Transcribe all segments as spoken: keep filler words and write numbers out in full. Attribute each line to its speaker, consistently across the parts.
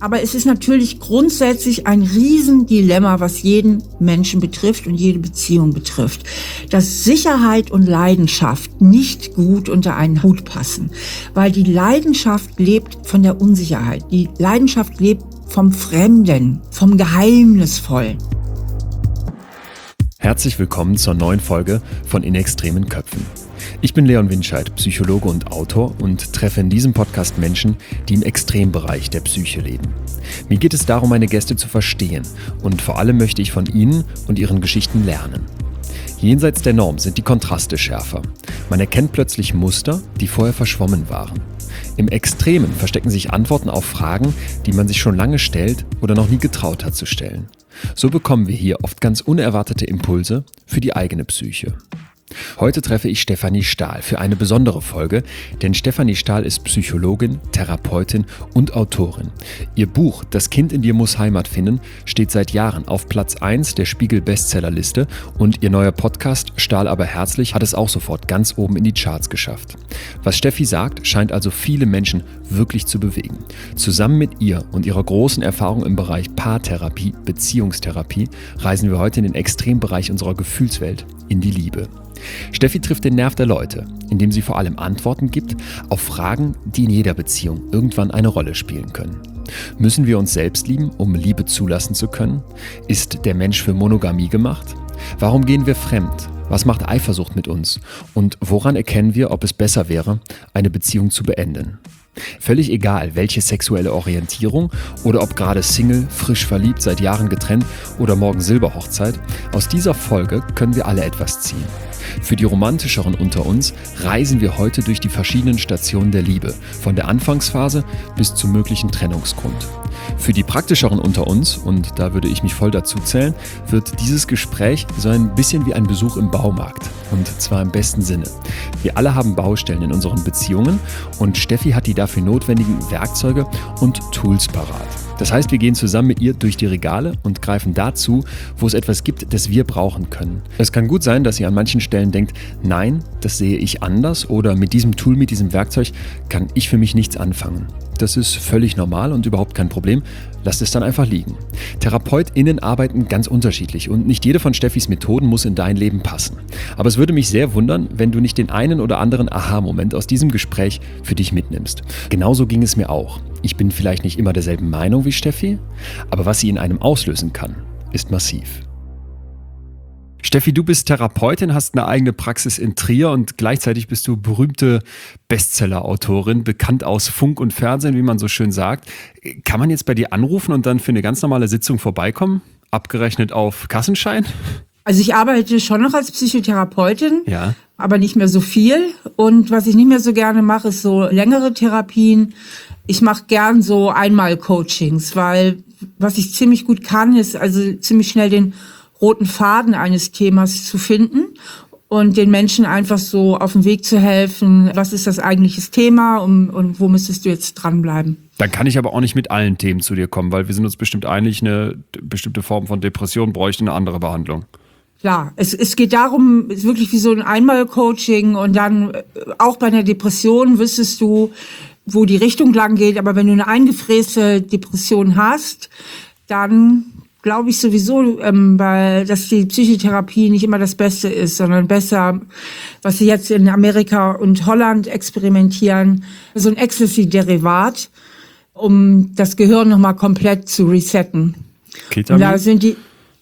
Speaker 1: Aber es ist natürlich grundsätzlich ein Riesendilemma, was jeden Menschen betrifft und jede Beziehung betrifft, dass Sicherheit und Leidenschaft nicht gut unter einen Hut passen, weil die Leidenschaft lebt von der Unsicherheit. Die Leidenschaft lebt vom Fremden, vom Geheimnisvollen.
Speaker 2: Herzlich willkommen zur neuen Folge von In extremen Köpfen. Ich bin Leon Winscheid, Psychologe und Autor und treffe in diesem Podcast Menschen, die im Extrembereich der Psyche leben. Mir geht es darum, meine Gäste zu verstehen und vor allem möchte ich von ihnen und ihren Geschichten lernen. Jenseits der Norm sind die Kontraste schärfer. Man erkennt plötzlich Muster, die vorher verschwommen waren. Im Extremen verstecken sich Antworten auf Fragen, die man sich schon lange stellt oder noch nie getraut hat zu stellen. So bekommen wir hier oft ganz unerwartete Impulse für die eigene Psyche. Heute treffe ich Stefanie Stahl für eine besondere Folge, denn Stefanie Stahl ist Psychologin, Therapeutin und Autorin. Ihr Buch Das Kind in dir muss Heimat finden steht seit Jahren auf Platz eins der Spiegel-Bestsellerliste und ihr neuer Podcast Stahl aber herzlich hat es auch sofort ganz oben in die Charts geschafft. Was Steffi sagt, scheint also viele Menschen wirklich zu bewegen. Zusammen mit ihr und ihrer großen Erfahrung im Bereich Paartherapie, Beziehungstherapie reisen wir heute in den Extrembereich unserer Gefühlswelt, in die Liebe. Steffi trifft den Nerv der Leute, indem sie vor allem Antworten gibt auf Fragen, die in jeder Beziehung irgendwann eine Rolle spielen können. Müssen wir uns selbst lieben, um Liebe zulassen zu können? Ist der Mensch für Monogamie gemacht? Warum gehen wir fremd? Was macht Eifersucht mit uns? Und woran erkennen wir, ob es besser wäre, eine Beziehung zu beenden? Völlig egal, welche sexuelle Orientierung oder ob gerade Single, frisch verliebt, seit Jahren getrennt oder morgen Silberhochzeit, aus dieser Folge können wir alle etwas ziehen. Für die romantischeren unter uns reisen wir heute durch die verschiedenen Stationen der Liebe, von der Anfangsphase bis zum möglichen Trennungsgrund. Für die praktischeren unter uns, und da würde ich mich voll dazu zählen, wird dieses Gespräch so ein bisschen wie ein Besuch im Baumarkt. Und zwar im besten Sinne. Wir alle haben Baustellen in unseren Beziehungen und Steffi hat die dafür notwendigen Werkzeuge und Tools parat. Das heißt, wir gehen zusammen mit ihr durch die Regale und greifen dazu, wo es etwas gibt, das wir brauchen können. Es kann gut sein, dass ihr an manchen Stellen denkt, nein, das sehe ich anders oder mit diesem Tool, mit diesem Werkzeug kann ich für mich nichts anfangen. Das ist völlig normal und überhaupt kein Problem. Lasst es dann einfach liegen. TherapeutInnen arbeiten ganz unterschiedlich und nicht jede von Steffis Methoden muss in dein Leben passen. Aber es würde mich sehr wundern, wenn du nicht den einen oder anderen Aha-Moment aus diesem Gespräch für dich mitnimmst. Genauso ging es mir auch. Ich bin vielleicht nicht immer derselben Meinung wie Steffi, aber was sie in einem auslösen kann, ist massiv. Steffi, du bist Therapeutin, hast eine eigene Praxis in Trier und gleichzeitig bist du berühmte Bestseller-Autorin, bekannt aus Funk und Fernsehen, wie man so schön sagt. Kann man jetzt bei dir anrufen und dann für eine ganz normale Sitzung vorbeikommen? Abgerechnet auf Kassenschein?
Speaker 1: Also ich arbeite schon noch als Psychotherapeutin,
Speaker 2: ja,
Speaker 1: aber nicht mehr so viel. Und was ich nicht mehr so gerne mache, ist so längere Therapien. Ich mache gern so Einmal-Coachings, weil was ich ziemlich gut kann, ist also ziemlich schnell den roten Faden eines Themas zu finden und den Menschen einfach so auf den Weg zu helfen. Was ist das eigentliche Thema und, und wo müsstest du jetzt dranbleiben?
Speaker 2: Dann kann ich aber auch nicht mit allen Themen zu dir kommen, weil wir sind uns bestimmt einig, eine bestimmte Form von Depression bräuchte eine andere Behandlung.
Speaker 1: Klar, es, es geht darum, es ist wirklich wie so ein Einmal-Coaching und dann auch bei einer Depression wüsstest du, wo die Richtung lang geht. Aber wenn du eine eingefräste Depression hast, dann glaube ich sowieso, ähm, weil dass die Psychotherapie nicht immer das Beste ist, sondern besser, was sie jetzt in Amerika und Holland experimentieren, so ein Ecstasy-Derivat, um das Gehirn nochmal komplett zu resetten.
Speaker 2: Ketamin?
Speaker 1: Und da sind die,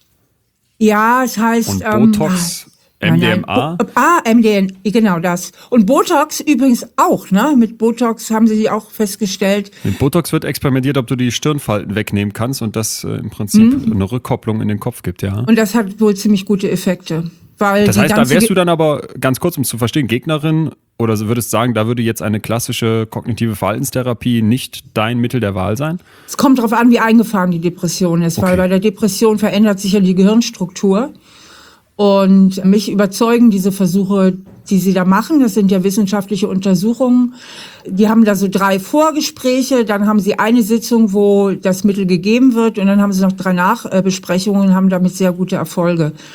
Speaker 1: ja, es heißt
Speaker 2: und
Speaker 1: ähm,
Speaker 2: Botox, M D M A?
Speaker 1: Nein, ah, M D M A, genau das. Und Botox übrigens auch, ne? Mit Botox haben sie auch festgestellt.
Speaker 2: Mit Botox wird experimentiert, ob du die Stirnfalten wegnehmen kannst und das äh, im Prinzip mhm. eine Rückkopplung in den Kopf gibt, ja.
Speaker 1: Und das hat wohl ziemlich gute Effekte. Weil
Speaker 2: das heißt, da wärst du dann aber, ganz kurz um zu verstehen, Gegnerin oder würdest sagen, da würde jetzt eine klassische kognitive Verhaltenstherapie nicht dein Mittel der Wahl sein?
Speaker 1: Es kommt darauf an, wie eingefahren die Depression ist, okay. Weil bei der Depression verändert sich ja die Gehirnstruktur. Und mich überzeugen diese Versuche, die sie da machen, das sind ja wissenschaftliche Untersuchungen. Die haben da so drei Vorgespräche, dann haben sie eine Sitzung, wo das Mittel gegeben wird und dann haben sie noch drei Nachbesprechungen und haben damit sehr gute Erfolge.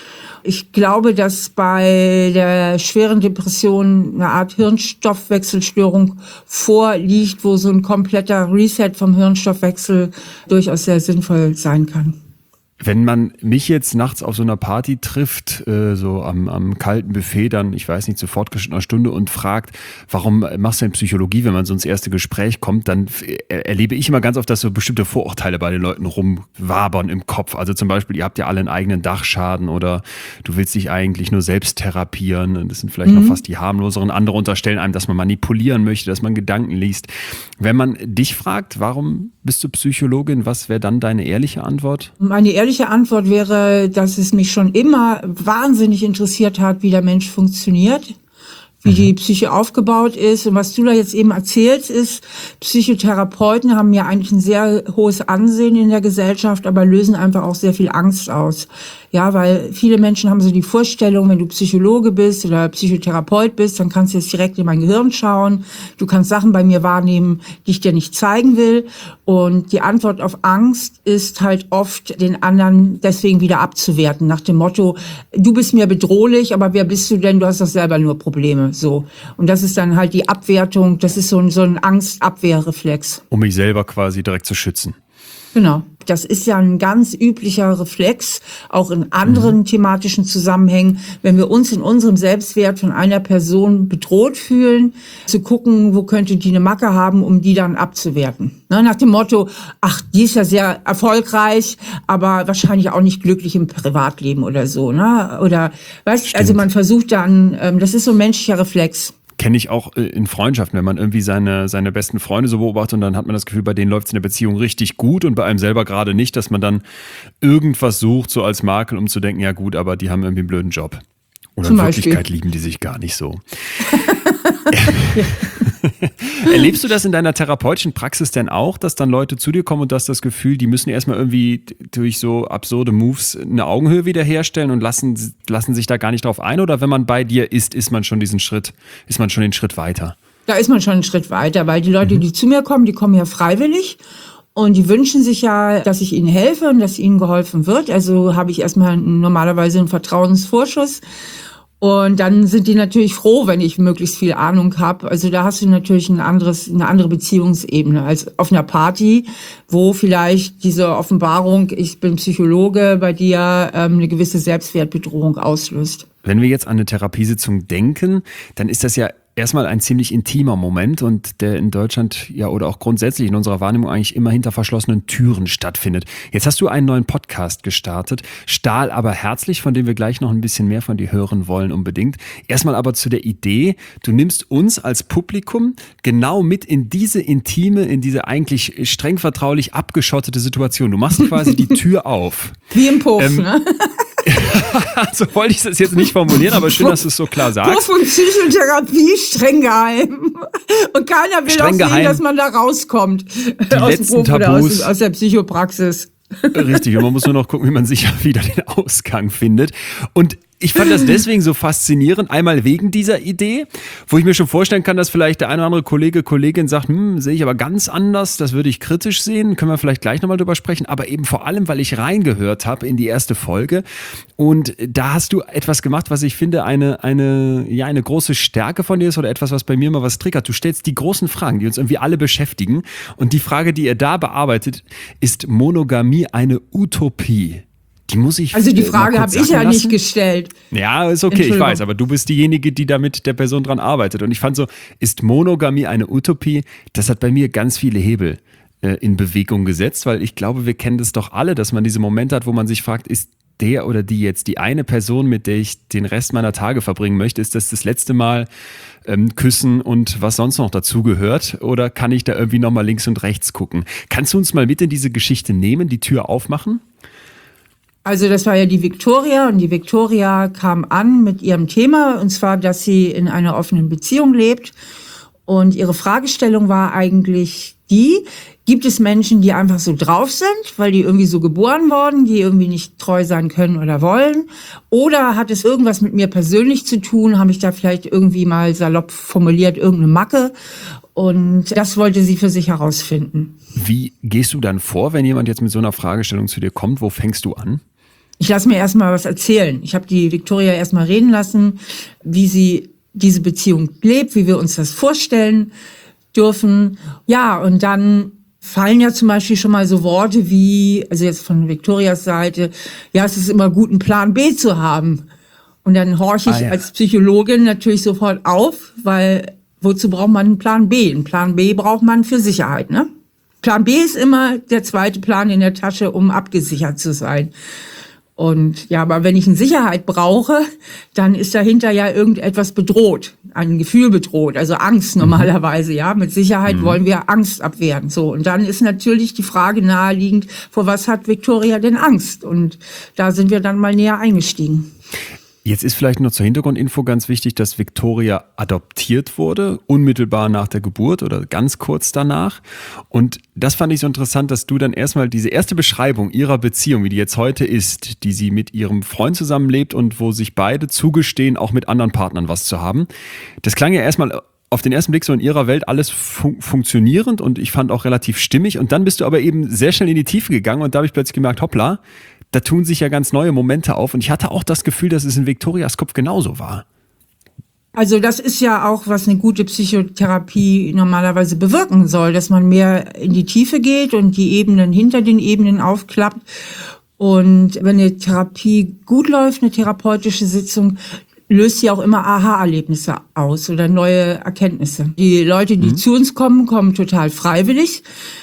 Speaker 1: Ich glaube, dass bei der schweren Depression eine Art Hirnstoffwechselstörung vorliegt, wo so ein kompletter Reset vom Hirnstoffwechsel durchaus sehr sinnvoll sein kann.
Speaker 2: Wenn man mich jetzt nachts auf so einer Party trifft, äh, so am, am kalten Buffet, dann, ich weiß nicht, zu fortgeschrittener Stunde und fragt, warum machst du denn Psychologie, wenn man so ins erste Gespräch kommt, dann er, erlebe ich immer ganz oft, dass so bestimmte Vorurteile bei den Leuten rumwabern im Kopf. Also zum Beispiel, ihr habt ja alle einen eigenen Dachschaden oder du willst dich eigentlich nur selbst therapieren. Das sind vielleicht mhm. noch fast die harmloseren. Andere unterstellen einem, dass man manipulieren möchte, dass man Gedanken liest. Wenn man dich fragt, warum bist du Psychologin, was wäre dann deine ehrliche Antwort?
Speaker 1: Meine ehrliche Antwort wäre, dass es mich schon immer wahnsinnig interessiert hat, wie der Mensch funktioniert, wie die Psyche aufgebaut ist. Und was du da jetzt eben erzählst, ist, Psychotherapeuten haben ja eigentlich ein sehr hohes Ansehen in der Gesellschaft, aber lösen einfach auch sehr viel Angst aus. Ja, weil viele Menschen haben so die Vorstellung, wenn du Psychologe bist oder Psychotherapeut bist, dann kannst du jetzt direkt in mein Gehirn schauen. Du kannst Sachen bei mir wahrnehmen, die ich dir nicht zeigen will. Und die Antwort auf Angst ist halt oft, den anderen deswegen wieder abzuwerten, nach dem Motto, du bist mir bedrohlich, aber wer bist du denn? Du hast doch selber nur Probleme. So. Und das ist dann halt die Abwertung, das ist so ein, so ein Angstabwehrreflex.
Speaker 2: Um mich selber quasi direkt zu schützen.
Speaker 1: Genau. Das ist ja ein ganz üblicher Reflex, auch in anderen mhm. thematischen Zusammenhängen, wenn wir uns in unserem Selbstwert von einer Person bedroht fühlen, zu gucken, wo könnte die eine Macke haben, um die dann abzuwerten. Ne, nach dem Motto, ach, die ist ja sehr erfolgreich, aber wahrscheinlich auch nicht glücklich im Privatleben oder so. Ne? Oder, weißt, also man versucht dann, ähm, das ist so ein menschlicher Reflex.
Speaker 2: Kenne ich auch in Freundschaften, wenn man irgendwie seine, seine besten Freunde so beobachtet und dann hat man das Gefühl, bei denen läuft es in der Beziehung richtig gut und bei einem selber gerade nicht, dass man dann irgendwas sucht, so als Makel, um zu denken, ja gut, aber die haben irgendwie einen blöden Job. Oder in Wirklichkeit lieben die sich gar nicht so. Erlebst du das in deiner therapeutischen Praxis denn auch, dass dann Leute zu dir kommen und du hast das Gefühl, die müssen erstmal irgendwie durch so absurde Moves eine Augenhöhe wiederherstellen und lassen, lassen sich da gar nicht drauf ein? Oder wenn man bei dir ist, ist man schon diesen Schritt, ist man schon den Schritt weiter?
Speaker 1: Da ist man schon einen Schritt weiter, weil die Leute, mhm. die zu mir kommen, die kommen ja freiwillig. Und die wünschen sich ja, dass ich ihnen helfe und dass ihnen geholfen wird. Also habe ich erstmal normalerweise einen Vertrauensvorschuss. Und dann sind die natürlich froh, wenn ich möglichst viel Ahnung habe. Also da hast du natürlich ein anderes, eine andere Beziehungsebene als auf einer Party, wo vielleicht diese Offenbarung, ich bin Psychologe, bei dir ähm, eine gewisse Selbstwertbedrohung auslöst.
Speaker 2: Wenn wir jetzt an eine Therapiesitzung denken, dann ist das ja erstmal ein ziemlich intimer Moment und der in Deutschland ja oder auch grundsätzlich in unserer Wahrnehmung eigentlich immer hinter verschlossenen Türen stattfindet. Jetzt hast du einen neuen Podcast gestartet, Stahl aber herzlich, von dem wir gleich noch ein bisschen mehr von dir hören wollen unbedingt. Erstmal aber zu der Idee, du nimmst uns als Publikum genau mit in diese intime, in diese eigentlich streng vertraulich abgeschottete Situation. Du machst quasi die Tür auf.
Speaker 1: Wie im Puff, ähm, ne?
Speaker 2: So wollte ich das jetzt nicht formulieren, aber schön, dass du es so klar sagst.
Speaker 1: Puff und Psychotherapie streng geheim. Und keiner will streng auch sehen, geheim. Dass man da rauskommt.
Speaker 2: Die
Speaker 1: aus
Speaker 2: letzten
Speaker 1: dem Puff
Speaker 2: Tabus.
Speaker 1: Oder aus, aus der Psychopraxis.
Speaker 2: Richtig, und man muss nur noch gucken, wie man sicher wieder den Ausgang findet. Und ich fand das deswegen so faszinierend, einmal wegen dieser Idee, wo ich mir schon vorstellen kann, dass vielleicht der eine oder andere Kollege, Kollegin sagt, hm, sehe ich aber ganz anders, das würde ich kritisch sehen, können wir vielleicht gleich nochmal drüber sprechen, aber eben vor allem, weil ich reingehört habe in die erste Folge und da hast du etwas gemacht, was ich finde eine, eine, ja, eine große Stärke von dir ist oder etwas, was bei mir mal was triggert. Du stellst die großen Fragen, die uns irgendwie alle beschäftigen und die Frage, die ihr da bearbeitet, ist Monogamie eine Utopie? Die muss ich
Speaker 1: also die Frage habe ich ja lassen. Nicht gestellt.
Speaker 2: Ja, ist okay, ich weiß, aber du bist diejenige, die da mit der Person dran arbeitet. Und ich fand so, ist Monogamie eine Utopie? Das hat bei mir ganz viele Hebel äh, in Bewegung gesetzt, weil ich glaube, wir kennen das doch alle, dass man diese Momente hat, wo man sich fragt, ist der oder die jetzt die eine Person, mit der ich den Rest meiner Tage verbringen möchte, ist das das letzte Mal ähm, küssen und was sonst noch dazugehört? Oder kann ich da irgendwie nochmal links und rechts gucken? Kannst du uns mal mit in diese Geschichte nehmen, die Tür aufmachen?
Speaker 1: Also das war ja die Victoria und die Victoria kam an mit ihrem Thema und zwar, dass sie in einer offenen Beziehung lebt und ihre Fragestellung war eigentlich die, gibt es Menschen, die einfach so drauf sind, weil die irgendwie so geboren worden, die irgendwie nicht treu sein können oder wollen oder hat es irgendwas mit mir persönlich zu tun, habe ich da vielleicht irgendwie mal salopp formuliert, irgendeine Macke und das wollte sie für sich herausfinden.
Speaker 2: Wie gehst du dann vor, wenn jemand jetzt mit so einer Fragestellung zu dir kommt, wo fängst du an?
Speaker 1: Ich lasse mir erstmal was erzählen. Ich habe die Viktoria erstmal reden lassen, wie sie diese Beziehung lebt, wie wir uns das vorstellen dürfen. Ja, und dann fallen ja zum Beispiel schon mal so Worte wie, also jetzt von Viktorias Seite, ja, es ist immer gut, einen Plan B zu haben. Und dann horche ich ah, ja. als Psychologin natürlich sofort auf, weil wozu braucht man einen Plan B? Einen Plan B braucht man für Sicherheit, ne? Plan B ist immer der zweite Plan in der Tasche, um abgesichert zu sein. Und ja, aber wenn ich eine Sicherheit brauche, dann ist dahinter ja irgendetwas bedroht, ein Gefühl bedroht, also Angst normalerweise, ja. Mit Sicherheit mhm. wollen wir Angst abwehren, so. Und dann ist natürlich die Frage naheliegend, vor was hat Viktoria denn Angst? Und da sind wir dann mal näher eingestiegen.
Speaker 2: Jetzt ist vielleicht noch zur Hintergrundinfo ganz wichtig, dass Viktoria adoptiert wurde, unmittelbar nach der Geburt oder ganz kurz danach. Und das fand ich so interessant, dass du dann erstmal diese erste Beschreibung ihrer Beziehung, wie die jetzt heute ist, die sie mit ihrem Freund zusammenlebt und wo sich beide zugestehen, auch mit anderen Partnern was zu haben. Das klang ja erstmal auf den ersten Blick so in ihrer Welt alles fun- funktionierend und ich fand auch relativ stimmig. Und dann bist du aber eben sehr schnell in die Tiefe gegangen und da habe ich plötzlich gemerkt, hoppla, da tun sich ja ganz neue Momente auf und ich hatte auch das Gefühl, dass es in Viktorias Kopf genauso war.
Speaker 1: Also das ist ja auch, was eine gute Psychotherapie normalerweise bewirken soll, dass man mehr in die Tiefe geht und die Ebenen hinter den Ebenen aufklappt. Und wenn eine Therapie gut läuft, eine therapeutische Sitzung, löst sie auch immer Aha-Erlebnisse aus oder neue Erkenntnisse. Die Leute, die mhm. zu uns kommen, kommen total freiwillig.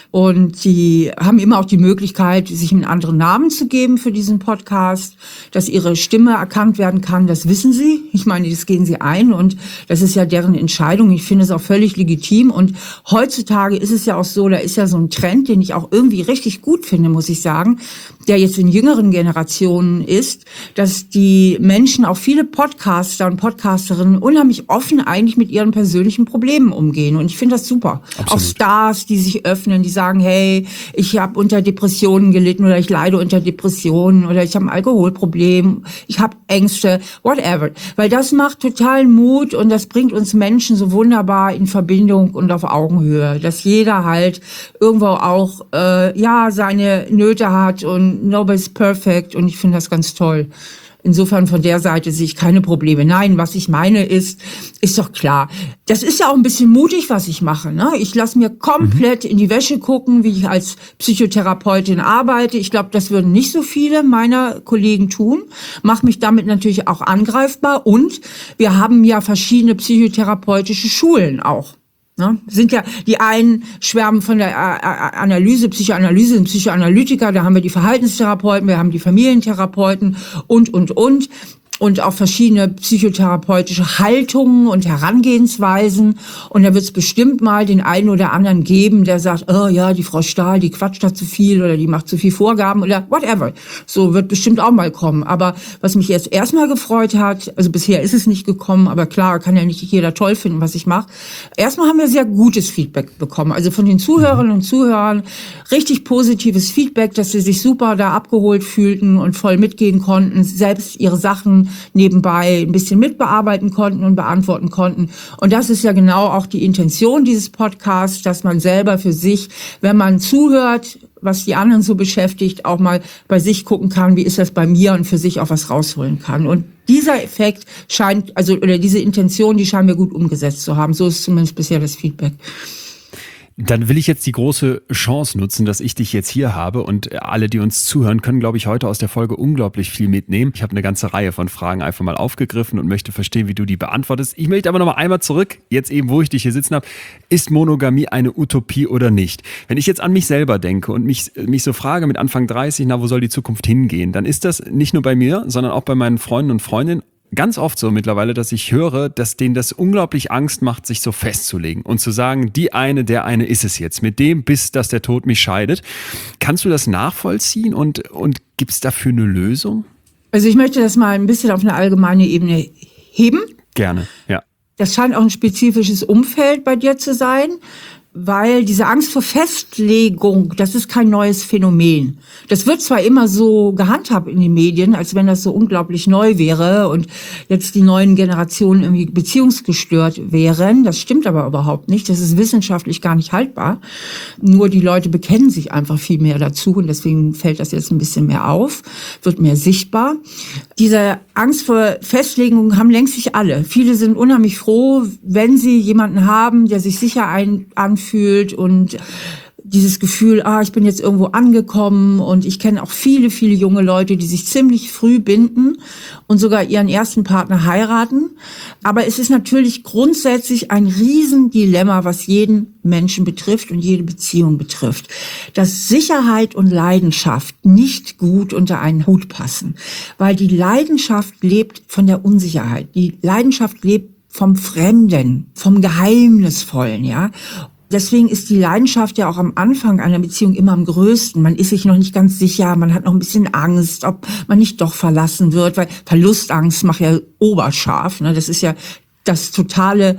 Speaker 1: Und die haben immer auch die Möglichkeit, sich einen anderen Namen zu geben für diesen Podcast, dass ihre Stimme erkannt werden kann, das wissen sie. Ich meine, das gehen sie ein und das ist ja deren Entscheidung. Ich finde es auch völlig legitim. Und heutzutage ist es ja auch so, da ist ja so ein Trend, den ich auch irgendwie richtig gut finde, muss ich sagen, der jetzt in jüngeren Generationen ist, dass die Menschen, auch viele Podcaster und Podcasterinnen, unheimlich offen eigentlich mit ihren persönlichen Problemen umgehen. Und ich finde das super. Absolut. Auch Stars, die sich öffnen, die sagen, hey, ich habe unter Depressionen gelitten oder ich leide unter Depressionen oder ich habe ein Alkoholproblem, ich habe Ängste, whatever. Weil das macht totalen Mut und das bringt uns Menschen so wunderbar in Verbindung und auf Augenhöhe, dass jeder halt irgendwo auch äh, ja seine Nöte hat und nobody's perfect und ich finde das ganz toll. Insofern von der Seite sehe ich keine Probleme. Nein, was ich meine ist, ist doch klar. Das ist ja auch ein bisschen mutig, was ich mache, ne? Ich lasse mir komplett mhm. in die Wäsche gucken, wie ich als Psychotherapeutin arbeite. Ich glaube, das würden nicht so viele meiner Kollegen tun. Mache mich damit natürlich auch angreifbar. Und wir haben ja verschiedene psychotherapeutische Schulen auch. Ne? Sind ja, die einen schwärmen von der Analyse, Psychoanalyse, sind Psychoanalytiker, da haben wir die Verhaltenstherapeuten, wir haben die Familientherapeuten und, und, und. Und auch verschiedene psychotherapeutische Haltungen und Herangehensweisen. Und da wird es bestimmt mal den einen oder anderen geben, der sagt, oh ja, die Frau Stahl, die quatscht da zu viel oder die macht zu viel Vorgaben oder whatever. So wird bestimmt auch mal kommen. Aber was mich jetzt erstmal gefreut hat, also bisher ist es nicht gekommen, aber klar, kann ja nicht jeder toll finden, was ich mache. Erstmal haben wir sehr gutes Feedback bekommen. Also von den Zuhörerinnen und Zuhörern richtig positives Feedback, dass sie sich super da abgeholt fühlten und voll mitgehen konnten, selbst ihre Sachen nebenbei ein bisschen mitbearbeiten konnten und beantworten konnten. Und das ist ja genau auch die Intention dieses Podcasts, dass man selber für sich, wenn man zuhört, was die anderen so beschäftigt, auch mal bei sich gucken kann, wie ist das bei mir und für sich auch was rausholen kann. Und dieser Effekt scheint, also oder diese Intention, die scheinen wir gut umgesetzt zu haben. So ist zumindest bisher das Feedback.
Speaker 2: Dann will ich jetzt die große Chance nutzen, dass ich dich jetzt hier habe und alle, die uns zuhören, können, glaube ich, heute aus der Folge unglaublich viel mitnehmen. Ich habe eine ganze Reihe von Fragen einfach mal aufgegriffen und möchte verstehen, wie du die beantwortest. Ich möchte aber noch mal einmal zurück, jetzt eben, wo ich dich hier sitzen habe. Ist Monogamie eine Utopie oder nicht? Wenn ich jetzt an mich selber denke und mich, mich so frage mit Anfang dreißig, na, wo soll die Zukunft hingehen? Dann ist das nicht nur bei mir, sondern auch bei meinen Freunden und Freundinnen ganz oft so mittlerweile, dass ich höre, dass denen das unglaublich Angst macht, sich so festzulegen und zu sagen, die eine, der eine ist es jetzt, mit dem, bis dass der Tod mich scheidet. Kannst du das nachvollziehen und, und gibt es dafür eine Lösung?
Speaker 1: Also ich möchte das mal ein bisschen auf eine allgemeine Ebene heben.
Speaker 2: Gerne, ja.
Speaker 1: Das scheint auch ein spezifisches Umfeld bei dir zu sein. Weil diese Angst vor Festlegung, das ist kein neues Phänomen. Das wird zwar immer so gehandhabt in den Medien, als wenn das so unglaublich neu wäre und jetzt die neuen Generationen irgendwie beziehungsgestört wären. Das stimmt aber überhaupt nicht. Das ist wissenschaftlich gar nicht haltbar. Nur die Leute bekennen sich einfach viel mehr dazu und deswegen fällt das jetzt ein bisschen mehr auf, wird mehr sichtbar. Diese Angst vor Festlegung haben längst nicht alle. Viele sind unheimlich froh, wenn sie jemanden haben, der sich sicher ein, anfühlt und dieses Gefühl, ah, ich bin jetzt irgendwo angekommen, und ich kenne auch viele, viele junge Leute, die sich ziemlich früh binden und sogar ihren ersten Partner heiraten. Aber es ist natürlich grundsätzlich ein Riesendilemma, was jeden Menschen betrifft und jede Beziehung betrifft, dass Sicherheit und Leidenschaft nicht gut unter einen Hut passen, weil die Leidenschaft lebt von der Unsicherheit. Die Leidenschaft lebt vom Fremden, vom Geheimnisvollen, ja. Deswegen ist die Leidenschaft ja auch am Anfang einer Beziehung immer am größten. Man ist sich noch nicht ganz sicher, man hat noch ein bisschen Angst, ob man nicht doch verlassen wird, weil Verlustangst macht ja oberscharf, ne? Das ist ja das totale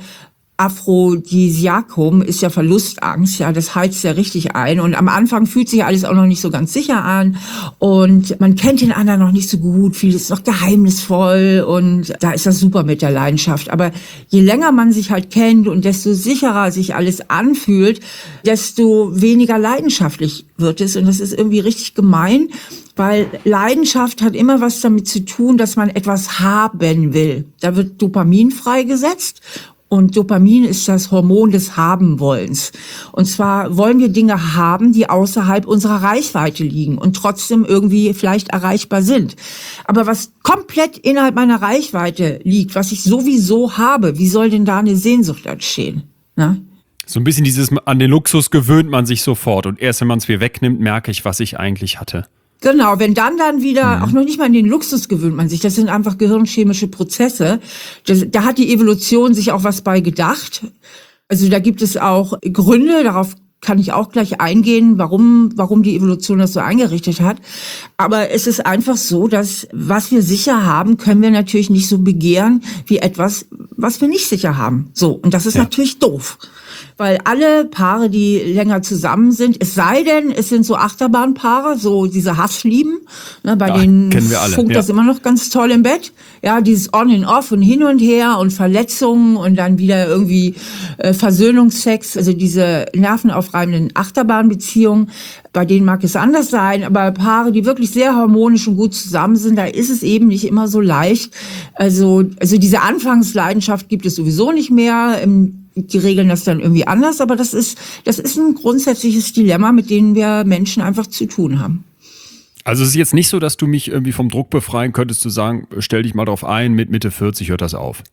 Speaker 1: Aphrodisiakum, ist ja Verlustangst, ja, das heizt ja richtig ein. Und am Anfang fühlt sich alles auch noch nicht so ganz sicher an und man kennt den anderen noch nicht so gut, vieles ist noch geheimnisvoll und da ist das super mit der Leidenschaft. Aber je länger man sich halt kennt und desto sicherer sich alles anfühlt, desto weniger leidenschaftlich wird es, und das ist irgendwie richtig gemein, weil Leidenschaft hat immer was damit zu tun, dass man etwas haben will. Da wird Dopamin freigesetzt. Und Dopamin ist das Hormon des Haben-Wollens. Und zwar wollen wir Dinge haben, die außerhalb unserer Reichweite liegen und trotzdem irgendwie vielleicht erreichbar sind. Aber was komplett innerhalb meiner Reichweite liegt, was ich sowieso habe, wie soll denn da eine Sehnsucht entstehen? Na?
Speaker 3: So ein bisschen dieses, an den Luxus gewöhnt man sich sofort. Und erst wenn man es wieder wegnimmt, merke ich, was ich eigentlich hatte.
Speaker 1: Genau, wenn dann dann wieder, mhm. auch noch nicht mal an den Luxus gewöhnt man sich, das sind einfach gehirnchemische Prozesse. Das, da hat die Evolution sich auch was bei gedacht. Also da gibt es auch Gründe, darauf kann ich auch gleich eingehen, warum, warum die Evolution das so eingerichtet hat. Aber es ist einfach so, dass was wir sicher haben, können wir natürlich nicht so begehren wie etwas, was wir nicht sicher haben. So, und das ist ja natürlich doof. Weil alle Paare, die länger zusammen sind, es sei denn, es sind so Achterbahnpaare, so diese Hasslieben, ne, bei ja, denen funkt ja. das immer noch ganz toll im Bett. Ja, dieses On and Off und hin und her und Verletzungen und dann wieder irgendwie äh, Versöhnungsex, also diese nervenaufreibenden Achterbahnbeziehungen, bei denen mag es anders sein, aber Paare, die wirklich sehr harmonisch und gut zusammen sind, da ist es eben nicht immer so leicht. Also, also diese Anfangsleidenschaft gibt es sowieso nicht mehr. Im Die regeln das dann irgendwie anders, aber das ist, das ist ein grundsätzliches Dilemma, mit dem wir Menschen einfach zu tun haben.
Speaker 3: Also es ist jetzt nicht so, dass du mich irgendwie vom Druck befreien könntest, zu sagen, stell dich mal drauf ein, mit Mitte vierzig hört das auf.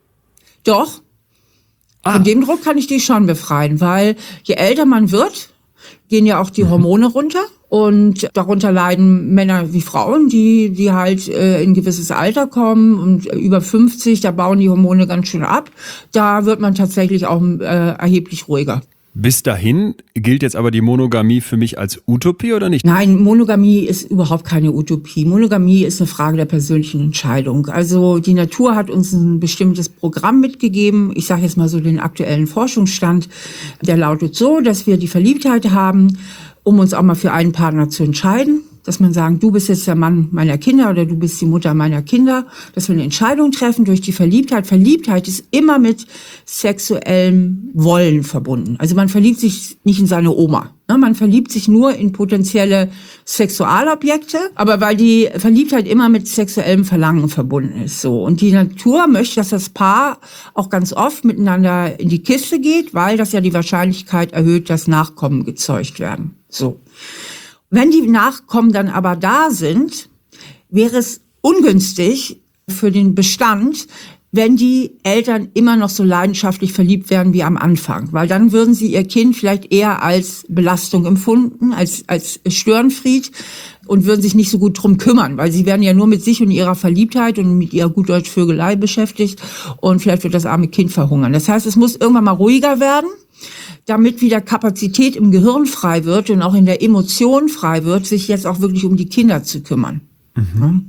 Speaker 1: Doch. Ah. Von dem Druck kann ich dich schon befreien, weil je älter man wird, gehen ja auch die Hormone runter. Und darunter leiden Männer wie Frauen, die die halt äh, in ein gewisses Alter kommen und äh, über fünfzig, da bauen die Hormone ganz schön ab. Da wird man tatsächlich auch äh, erheblich ruhiger.
Speaker 3: Bis dahin gilt jetzt aber die Monogamie für mich als Utopie oder nicht?
Speaker 1: Nein, Monogamie ist überhaupt keine Utopie. Monogamie ist eine Frage der persönlichen Entscheidung. Also die Natur hat uns ein bestimmtes Programm mitgegeben. Ich sage jetzt mal so den aktuellen Forschungsstand. Der lautet so, dass wir die Verliebtheit haben, um uns auch mal für einen Partner zu entscheiden, dass man sagt, du bist jetzt der Mann meiner Kinder oder du bist die Mutter meiner Kinder, dass wir eine Entscheidung treffen durch die Verliebtheit. Verliebtheit ist immer mit sexuellem Wollen verbunden. Also man verliebt sich nicht in seine Oma. Man verliebt sich nur in potenzielle Sexualobjekte, aber weil die Verliebtheit immer mit sexuellem Verlangen verbunden ist. So. Und die Natur möchte, dass das Paar auch ganz oft miteinander in die Kiste geht, weil das ja die Wahrscheinlichkeit erhöht, dass Nachkommen gezeugt werden. So. Wenn die Nachkommen dann aber da sind, wäre es ungünstig für den Bestand, wenn die Eltern immer noch so leidenschaftlich verliebt werden wie am Anfang. Weil dann würden sie ihr Kind vielleicht eher als Belastung empfunden, als als Störenfried und würden sich nicht so gut drum kümmern, weil sie werden ja nur mit sich und ihrer Verliebtheit und mit ihrer gut Deutsch Vögelei beschäftigt und vielleicht wird das arme Kind verhungern. Das heißt, es muss irgendwann mal ruhiger werden, damit wieder Kapazität im Gehirn frei wird und auch in der Emotion frei wird, sich jetzt auch wirklich um die Kinder zu kümmern. Mhm.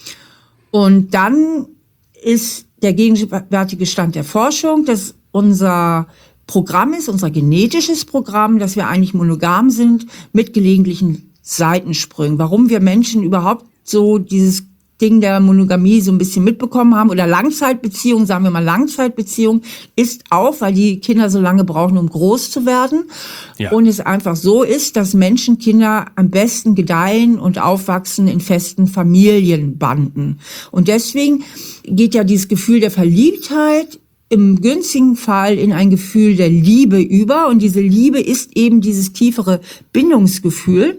Speaker 1: Und dann ist der gegenwärtige Stand der Forschung, dass unser Programm ist, unser genetisches Programm, dass wir eigentlich monogam sind mit gelegentlichen Seitensprüngen. Warum wir Menschen überhaupt so dieses Ding der Monogamie so ein bisschen mitbekommen haben oder Langzeitbeziehung, sagen wir mal Langzeitbeziehung, ist auch, weil die Kinder so lange brauchen, um groß zu werden. Ja. Und es einfach so ist, dass Menschenkinder am besten gedeihen und aufwachsen in festen Familienbanden. Und deswegen geht ja dieses Gefühl der Verliebtheit im günstigen Fall in ein Gefühl der Liebe über. Und diese Liebe ist eben dieses tiefere Bindungsgefühl.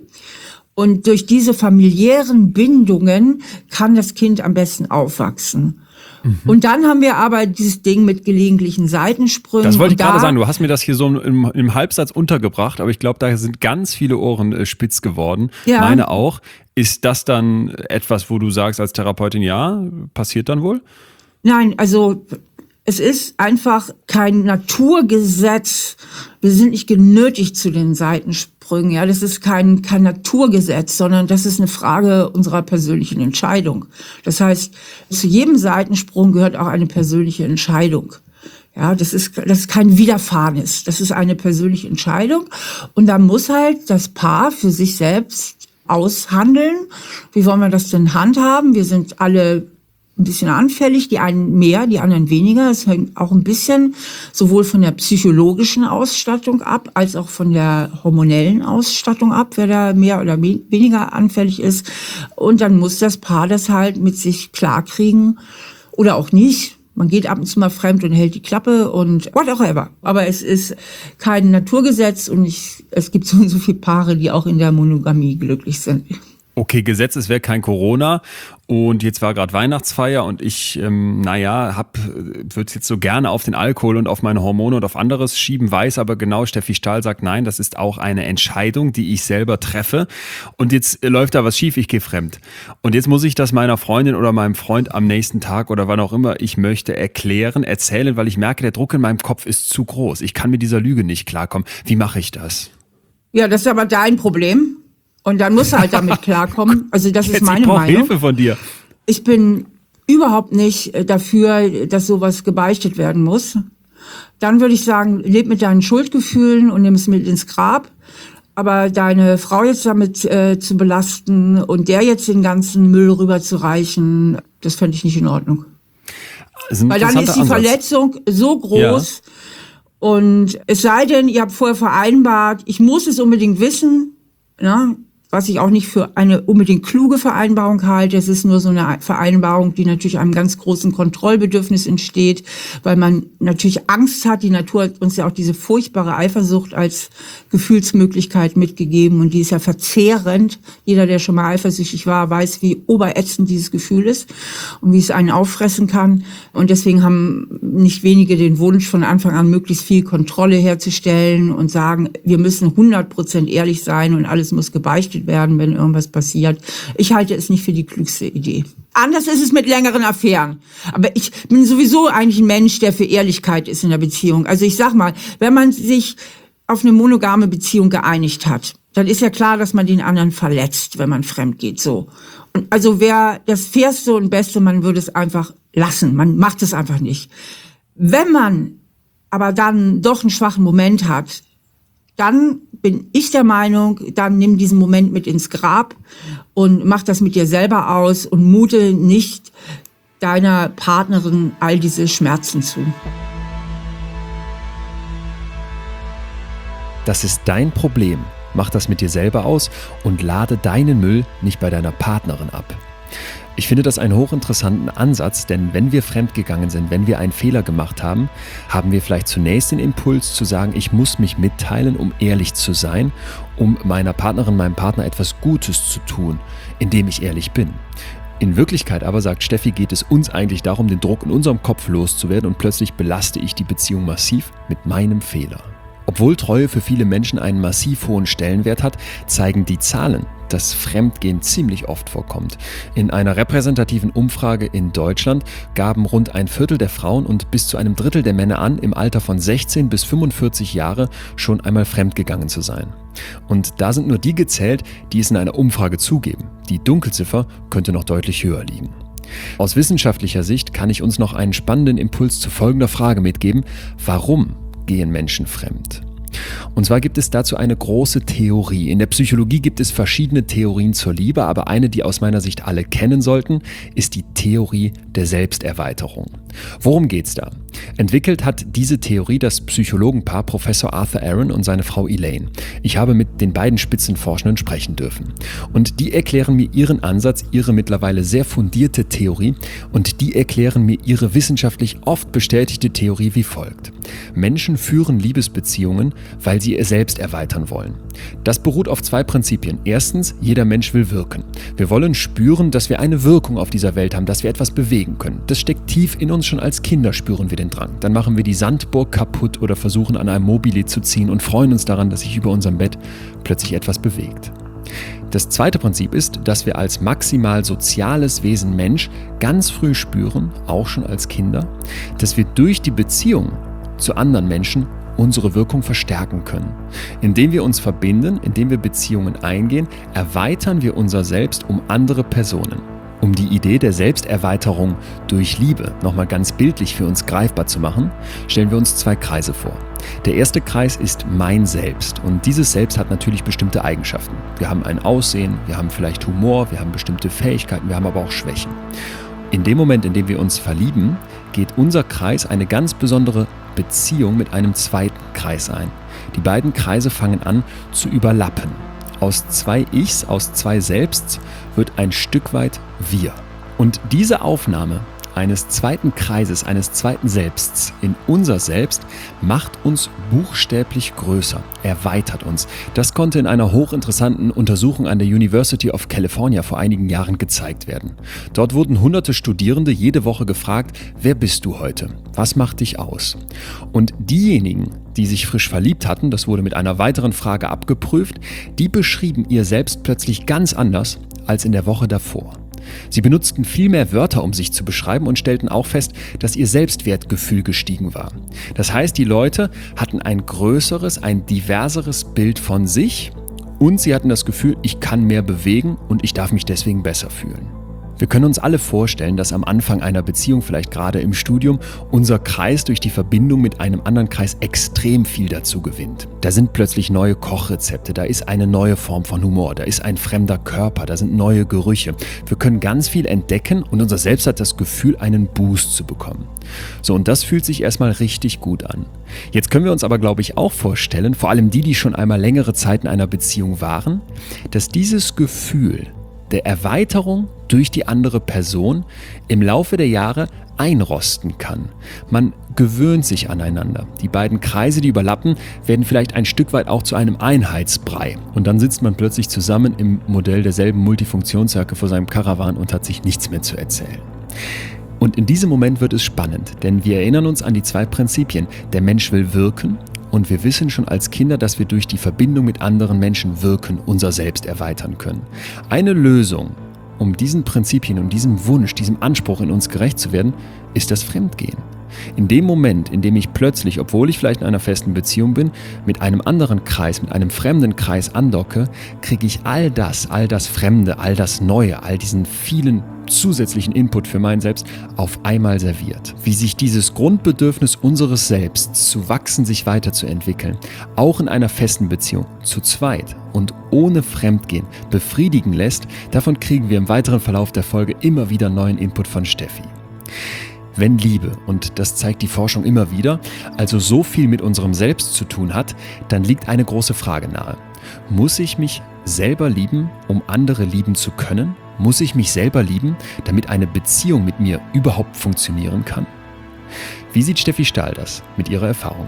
Speaker 1: Und durch diese familiären Bindungen kann das Kind am besten aufwachsen. Mhm. Und dann haben wir aber dieses Ding mit gelegentlichen Seitensprüngen.
Speaker 3: Das wollte ich
Speaker 1: da,
Speaker 3: gerade sagen. Du hast mir das hier so im, im Halbsatz untergebracht, aber ich glaube, da sind ganz viele Ohren äh, spitz geworden. Ja. Meine auch. Ist das dann etwas, wo du sagst als Therapeutin, ja, passiert dann wohl?
Speaker 1: Nein, also es ist einfach kein Naturgesetz. Wir sind nicht genötigt zu den Seitensprüngen. Ja, das ist kein, kein Naturgesetz, sondern das ist eine Frage unserer persönlichen Entscheidung. Das heißt, zu jedem Seitensprung gehört auch eine persönliche Entscheidung. Ja, das ist, das ist kein Widerfahrenes. Das ist eine persönliche Entscheidung. Und da muss halt das Paar für sich selbst aushandeln. Wie wollen wir das denn handhaben? Wir sind alle ein bisschen anfällig, die einen mehr, die anderen weniger. Es hängt auch ein bisschen sowohl von der psychologischen Ausstattung ab, als auch von der hormonellen Ausstattung ab, wer da mehr oder weniger anfällig ist. Und dann muss das Paar das halt mit sich klarkriegen oder auch nicht. Man geht ab und zu mal fremd und hält die Klappe und whatever. Aber es ist kein Naturgesetz und ich, es gibt so und so viele Paare, die auch in der Monogamie glücklich sind.
Speaker 3: Okay, Gesetz, es wäre kein Corona und jetzt war gerade Weihnachtsfeier und ich, ähm, naja, hab, würde jetzt so gerne auf den Alkohol und auf meine Hormone und auf anderes schieben, weiß aber genau, Steffi Stahl sagt, nein, das ist auch eine Entscheidung, die ich selber treffe und jetzt läuft da was schief, ich gehe fremd. Und jetzt muss ich das meiner Freundin oder meinem Freund am nächsten Tag oder wann auch immer ich möchte erklären, erzählen, weil ich merke, der Druck in meinem Kopf ist zu groß. Ich kann mit dieser Lüge nicht klarkommen. Wie mache ich das?
Speaker 1: Ja, das ist aber dein Problem. Und dann muss er halt damit klarkommen. Also das ist meine
Speaker 3: ich brauch
Speaker 1: Meinung.
Speaker 3: Hilfe von dir.
Speaker 1: Ich bin überhaupt nicht dafür, dass sowas gebeichtet werden muss. Dann würde ich sagen, leb mit deinen Schuldgefühlen und nimm es mit ins Grab. Aber deine Frau jetzt damit äh, zu belasten und der jetzt den ganzen Müll rüberzureichen, das fände ich nicht in Ordnung. Weil dann ist die Ansatz. Verletzung so groß. Ja. Und es sei denn, ihr habt vorher vereinbart, ich muss es unbedingt wissen, ja, was ich auch nicht für eine unbedingt kluge Vereinbarung halte. Es ist nur so eine Vereinbarung, die natürlich einem ganz großen Kontrollbedürfnis entsteht, weil man natürlich Angst hat. Die Natur hat uns ja auch diese furchtbare Eifersucht als Gefühlsmöglichkeit mitgegeben und die ist ja verzehrend. Jeder, der schon mal eifersüchtig war, weiß, wie oberätzend dieses Gefühl ist und wie es einen auffressen kann. Und deswegen haben nicht wenige den Wunsch, von Anfang an möglichst viel Kontrolle herzustellen und sagen, wir müssen hundert Prozent ehrlich sein und alles muss gebeichtet werden, wenn irgendwas passiert. Ich halte es nicht für die klügste Idee. Anders ist es mit längeren Affären. Aber ich bin sowieso eigentlich ein Mensch, der für Ehrlichkeit ist in der Beziehung. Also ich sag mal, wenn man sich auf eine monogame Beziehung geeinigt hat, dann ist ja klar, dass man den anderen verletzt, wenn man fremd geht, so. Und also wäre das Fairste und Beste, man würde es einfach lassen. Man macht es einfach nicht. Wenn man aber dann doch einen schwachen Moment hat, dann bin ich der Meinung, dann nimm diesen Moment mit ins Grab und mach das mit dir selber aus und mute nicht deiner Partnerin all diese Schmerzen zu.
Speaker 2: Das ist dein Problem. Mach das mit dir selber aus und lade deinen Müll nicht bei deiner Partnerin ab. Ich finde das einen hochinteressanten Ansatz, denn wenn wir fremdgegangen sind, wenn wir einen Fehler gemacht haben, haben wir vielleicht zunächst den Impuls zu sagen, ich muss mich mitteilen, um ehrlich zu sein, um meiner Partnerin, meinem Partner etwas Gutes zu tun, indem ich ehrlich bin. In Wirklichkeit aber, sagt Steffi, geht es uns eigentlich darum, den Druck in unserem Kopf loszuwerden und plötzlich belaste ich die Beziehung massiv mit meinem Fehler. Obwohl Treue für viele Menschen einen massiv hohen Stellenwert hat, zeigen die Zahlen, dass Fremdgehen ziemlich oft vorkommt. In einer repräsentativen Umfrage in Deutschland gaben rund ein Viertel der Frauen und bis zu einem Drittel der Männer an, im Alter von sechzehn bis fünfundvierzig Jahre schon einmal fremdgegangen zu sein. Und da sind nur die gezählt, die es in einer Umfrage zugeben. Die Dunkelziffer könnte noch deutlich höher liegen. Aus wissenschaftlicher Sicht kann ich uns noch einen spannenden Impuls zu folgender Frage mitgeben: Warum gehen Menschen fremd? Und zwar gibt es dazu eine große Theorie. In der Psychologie gibt es verschiedene Theorien zur Liebe, aber eine, die aus meiner Sicht alle kennen sollten, ist die Theorie der Selbsterweiterung. Worum geht's da? Entwickelt hat diese Theorie das Psychologenpaar Professor Arthur Aron und seine Frau Elaine. Ich habe mit den beiden Spitzenforschenden sprechen dürfen. Und die erklären mir ihren Ansatz, ihre mittlerweile sehr fundierte Theorie, und die erklären mir ihre wissenschaftlich oft bestätigte Theorie wie folgt. Menschen führen Liebesbeziehungen, weil sie ihr selbst erweitern wollen. Das beruht auf zwei Prinzipien. Erstens, jeder Mensch will wirken. Wir wollen spüren, dass wir eine Wirkung auf dieser Welt haben, dass wir etwas bewegen können. Das steckt tief in uns, schon als Kinder spüren wir den Drang. Dann machen wir die Sandburg kaputt oder versuchen an einem Mobili zu ziehen und freuen uns daran, dass sich über unserem Bett plötzlich etwas bewegt. Das zweite Prinzip ist, dass wir als maximal soziales Wesen Mensch ganz früh spüren, auch schon als Kinder, dass wir durch die Beziehung zu anderen Menschen unsere Wirkung verstärken können. Indem wir uns verbinden, indem wir Beziehungen eingehen, erweitern wir unser Selbst um andere Personen. Um die Idee der Selbsterweiterung durch Liebe nochmal ganz bildlich für uns greifbar zu machen, stellen wir uns zwei Kreise vor. Der erste Kreis ist mein Selbst, und dieses Selbst hat natürlich bestimmte Eigenschaften. Wir haben ein Aussehen, wir haben vielleicht Humor, wir haben bestimmte Fähigkeiten, wir haben aber auch Schwächen. In dem Moment, in dem wir uns verlieben, geht unser Kreis eine ganz besondere Beziehung mit einem zweiten Kreis ein. Die beiden Kreise fangen an zu überlappen. Aus zwei Ichs, aus zwei Selbsts wird ein Stück weit Wir. Und diese Aufnahme eines zweiten Kreises, eines zweiten Selbsts in unser Selbst macht uns buchstäblich größer, erweitert uns. Das konnte in einer hochinteressanten Untersuchung an der University of California vor einigen Jahren gezeigt werden. Dort wurden hunderte Studierende jede Woche gefragt, wer bist du heute? Was macht dich aus? Und diejenigen, die sich frisch verliebt hatten, das wurde mit einer weiteren Frage abgeprüft, die beschrieben ihr Selbst plötzlich ganz anders als in der Woche davor. Sie benutzten viel mehr Wörter, um sich zu beschreiben, und stellten auch fest, dass ihr Selbstwertgefühl gestiegen war. Das heißt, die Leute hatten ein größeres, ein diverseres Bild von sich, und sie hatten das Gefühl, ich kann mehr bewegen und ich darf mich deswegen besser fühlen. Wir können uns alle vorstellen, dass am Anfang einer Beziehung, vielleicht gerade im Studium, unser Kreis durch die Verbindung mit einem anderen Kreis extrem viel dazu gewinnt. Da sind plötzlich neue Kochrezepte, da ist eine neue Form von Humor, da ist ein fremder Körper, da sind neue Gerüche. Wir können ganz viel entdecken und unser Selbst hat das Gefühl, einen Boost zu bekommen. So, und das fühlt sich erstmal richtig gut an. Jetzt können wir uns aber, glaube ich, auch vorstellen, vor allem die, die schon einmal längere Zeit in einer Beziehung waren, dass dieses Gefühl der Erweiterung durch die andere Person im Laufe der Jahre einrosten kann. Man gewöhnt sich aneinander. Die beiden Kreise, die überlappen, werden vielleicht ein Stück weit auch zu einem Einheitsbrei. Und dann sitzt man plötzlich zusammen im Modell derselben Multifunktionsjacke vor seinem Karawan und hat sich nichts mehr zu erzählen. Und in diesem Moment wird es spannend, denn wir erinnern uns an die zwei Prinzipien. Der Mensch will wirken. Und wir wissen schon als Kinder, dass wir durch die Verbindung mit anderen Menschen wirken, unser Selbst erweitern können. Eine Lösung, um diesen Prinzipien, um diesem Wunsch, diesem Anspruch in uns gerecht zu werden, ist das Fremdgehen. In dem Moment, in dem ich plötzlich, obwohl ich vielleicht in einer festen Beziehung bin, mit einem anderen Kreis, mit einem fremden Kreis andocke, kriege ich all das, all das Fremde, all das Neue, all diesen vielen zusätzlichen Input für mein Selbst auf einmal serviert. Wie sich dieses Grundbedürfnis unseres Selbst zu wachsen, sich weiterzuentwickeln, auch in einer festen Beziehung, zu zweit und ohne Fremdgehen befriedigen lässt, davon kriegen wir im weiteren Verlauf der Folge immer wieder neuen Input von Steffi. Wenn Liebe, und das zeigt die Forschung immer wieder, also so viel mit unserem Selbst zu tun hat, dann liegt eine große Frage nahe. Muss ich mich selber lieben, um andere lieben zu können? Muss ich mich selber lieben, damit eine Beziehung mit mir überhaupt funktionieren kann? Wie sieht Steffi Stahl das mit ihrer Erfahrung?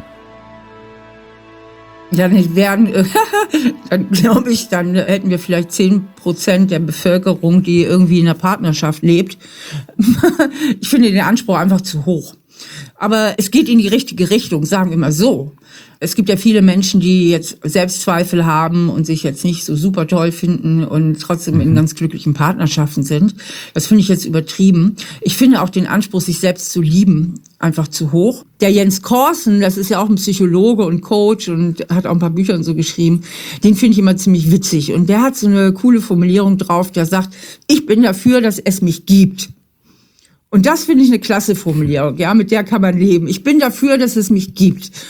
Speaker 1: Ja, nicht wären, dann glaube ich, dann hätten wir vielleicht zehn Prozent der Bevölkerung, die irgendwie in einer Partnerschaft lebt. Ich finde den Anspruch einfach zu hoch. Aber es geht in die richtige Richtung, sagen wir mal so. Es gibt ja viele Menschen, die jetzt Selbstzweifel haben und sich jetzt nicht so super toll finden und trotzdem in ganz glücklichen Partnerschaften sind. Das finde ich jetzt übertrieben. Ich finde auch den Anspruch, sich selbst zu lieben, einfach zu hoch. Der Jens Korsen, das ist ja auch ein Psychologe und Coach und hat auch ein paar Bücher und so geschrieben, den finde ich immer ziemlich witzig. Und der hat so eine coole Formulierung drauf, der sagt, ich bin dafür, dass es mich gibt. Und das finde ich eine klasse Formulierung, ja, mit der kann man leben. Ich bin dafür, dass es mich gibt.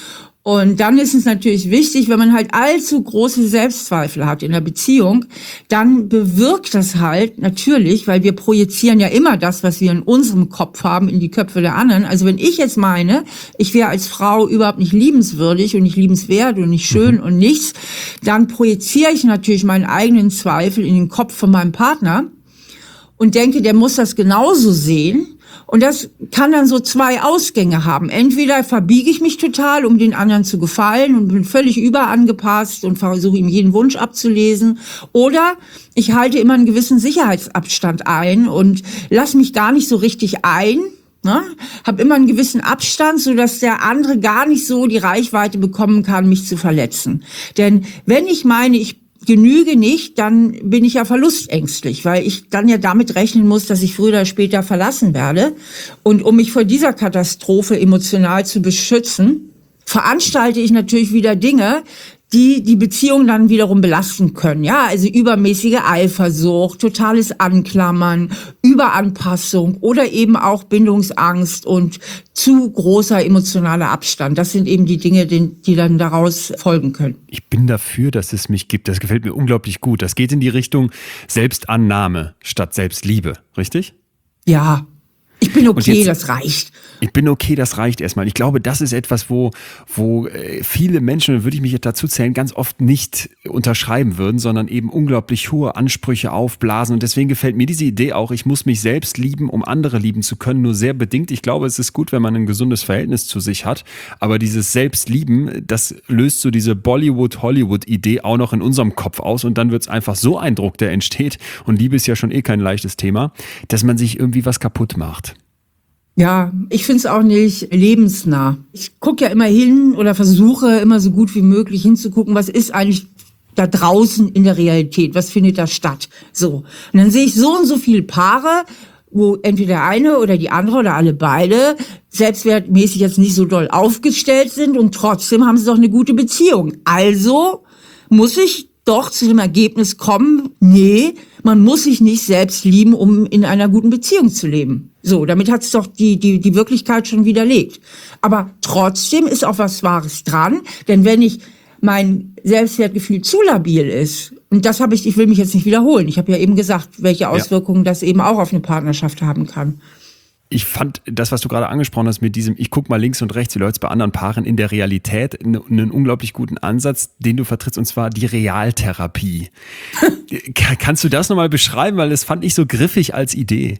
Speaker 1: Und dann ist es natürlich wichtig, wenn man halt allzu große Selbstzweifel hat in der Beziehung, dann bewirkt das halt natürlich, weil wir projizieren ja immer das, was wir in unserem Kopf haben, in die Köpfe der anderen. Also wenn ich jetzt meine, ich wäre als Frau überhaupt nicht liebenswürdig und nicht liebenswert und nicht schön mhm. und nichts, dann projiziere ich natürlich meinen eigenen Zweifel in den Kopf von meinem Partner und denke, der muss das genauso sehen. Und das kann dann so zwei Ausgänge haben. Entweder verbiege ich mich total, um den anderen zu gefallen und bin völlig überangepasst und versuche ihm jeden Wunsch abzulesen. Oder ich halte immer einen gewissen Sicherheitsabstand ein und lasse mich gar nicht so richtig ein. Ne? Habe immer einen gewissen Abstand, so dass der andere gar nicht so die Reichweite bekommen kann, mich zu verletzen. Denn wenn ich meine, ich genüge nicht, dann bin ich ja verlustängstlich, weil ich dann ja damit rechnen muss, dass ich früher oder später verlassen werde. Und um mich vor dieser Katastrophe emotional zu beschützen, veranstalte ich natürlich wieder Dinge, die die Beziehung dann wiederum belasten können. Ja, also übermäßige Eifersucht, totales Anklammern, Überanpassung oder eben auch Bindungsangst und zu großer emotionaler Abstand. Das sind eben die Dinge, die dann daraus folgen können.
Speaker 3: Ich bin dafür, dass es mich gibt. Das gefällt mir unglaublich gut. Das geht in die Richtung Selbstannahme statt Selbstliebe, richtig?
Speaker 1: Ja. Ich bin okay, jetzt, das reicht.
Speaker 3: Ich bin okay, das reicht erstmal. Ich glaube, das ist etwas, wo, wo viele Menschen, da würde ich mich jetzt dazu zählen, ganz oft nicht unterschreiben würden, sondern eben unglaublich hohe Ansprüche aufblasen. Und deswegen gefällt mir diese Idee auch, ich muss mich selbst lieben, um andere lieben zu können, nur sehr bedingt. Ich glaube, es ist gut, wenn man ein gesundes Verhältnis zu sich hat. Aber dieses Selbstlieben, das löst so diese Bollywood-Hollywood-Idee auch noch in unserem Kopf aus. Und dann wird es einfach so ein Druck, der entsteht. Und Liebe ist ja schon eh kein leichtes Thema, dass man sich irgendwie was kaputt macht.
Speaker 1: Ja, ich find's auch nicht lebensnah. Ich gucke ja immer hin oder versuche immer so gut wie möglich hinzugucken, was ist eigentlich da draußen in der Realität, was findet da statt. So, und dann sehe ich so und so viele Paare, wo entweder der eine oder die andere oder alle beide selbstwertmäßig jetzt nicht so doll aufgestellt sind und trotzdem haben sie doch eine gute Beziehung. Also muss ich doch zu dem Ergebnis kommen, nee, man muss sich nicht selbst lieben, um in einer guten Beziehung zu leben. So, damit hat's doch die, die, die Wirklichkeit schon widerlegt. Aber trotzdem ist auch was Wahres dran, denn wenn ich mein Selbstwertgefühl zu labil ist, und das habe ich, ich will mich jetzt nicht wiederholen, ich habe ja eben gesagt, welche Auswirkungen ja. das eben auch auf eine Partnerschaft haben kann.
Speaker 3: Ich fand das, was du gerade angesprochen hast mit diesem, ich guck mal links und rechts, wie läuft's bei anderen Paaren in der Realität, einen unglaublich guten Ansatz, den du vertrittst, und zwar die Realtherapie. Kannst du das nochmal beschreiben, weil das fand ich so griffig als Idee.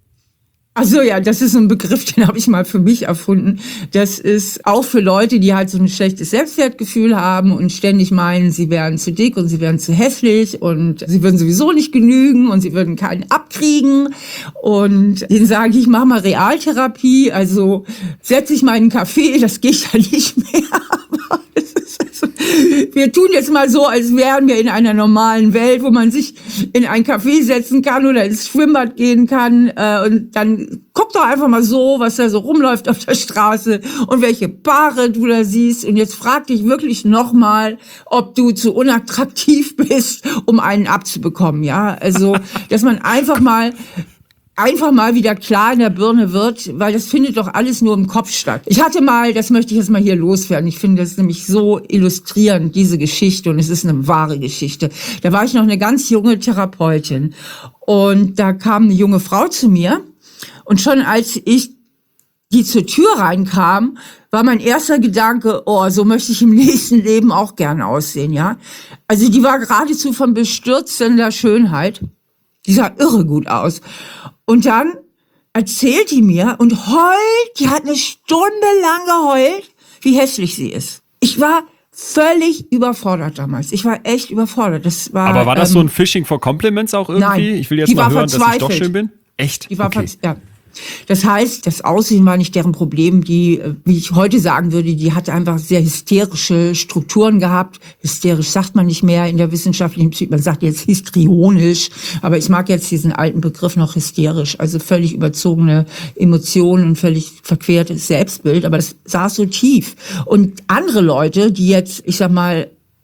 Speaker 1: Ach so, ja, das ist so ein Begriff, den habe ich mal für mich erfunden. Das ist auch für Leute, die halt so ein schlechtes Selbstwertgefühl haben und ständig meinen, sie wären zu dick und sie wären zu hässlich und sie würden sowieso nicht genügen und sie würden keinen abkriegen. Und denen sage ich, ich mache mal Realtherapie, also setze ich mal in einen Café, das geht ja nicht mehr. Aber es ist also, wir tun jetzt mal so, als wären wir in einer normalen Welt, wo man sich in ein Café setzen kann oder ins Schwimmbad gehen kann äh, und dann guck doch einfach mal so, was da so rumläuft auf der Straße und welche Paare du da siehst. Und jetzt frag dich wirklich nochmal, ob du zu unattraktiv bist, um einen abzubekommen. Ja, also, dass man einfach mal einfach mal wieder klar in der Birne wird, weil das findet doch alles nur im Kopf statt. Ich hatte mal, das möchte ich jetzt mal hier loswerden, ich finde das nämlich so illustrierend, diese Geschichte, und es ist eine wahre Geschichte. Da war ich noch eine ganz junge Therapeutin und da kam eine junge Frau zu mir und schon als ich die zur Tür reinkam, war mein erster Gedanke, oh, so möchte ich im nächsten Leben auch gern aussehen, ja. Also die war geradezu von bestürzender Schönheit. Die sah irre gut aus. Und dann erzählt die mir und heult, die hat eine Stunde lang geheult, wie hässlich sie ist. Ich war völlig überfordert damals. Ich war echt überfordert. Das war,
Speaker 3: Aber war das
Speaker 1: ähm,
Speaker 3: so ein Phishing for Compliments auch irgendwie?
Speaker 1: Nein,
Speaker 3: ich will jetzt
Speaker 1: die
Speaker 3: mal
Speaker 1: war
Speaker 3: hören, dass ich doch schön bin.
Speaker 1: Echt? Die war okay. Ja. Das heißt, das Aussehen war nicht deren Problem. Die, wie ich heute sagen würde, die hatte einfach sehr hysterische Strukturen gehabt. Hysterisch sagt man nicht mehr in der wissenschaftlichen Psychologie. Man sagt jetzt histrionisch. Aber ich mag jetzt diesen alten Begriff noch hysterisch. Also völlig überzogene Emotionen und völlig verquertes Selbstbild. Aber das saß so tief. Und andere Leute, die jetzt, ich sag mal,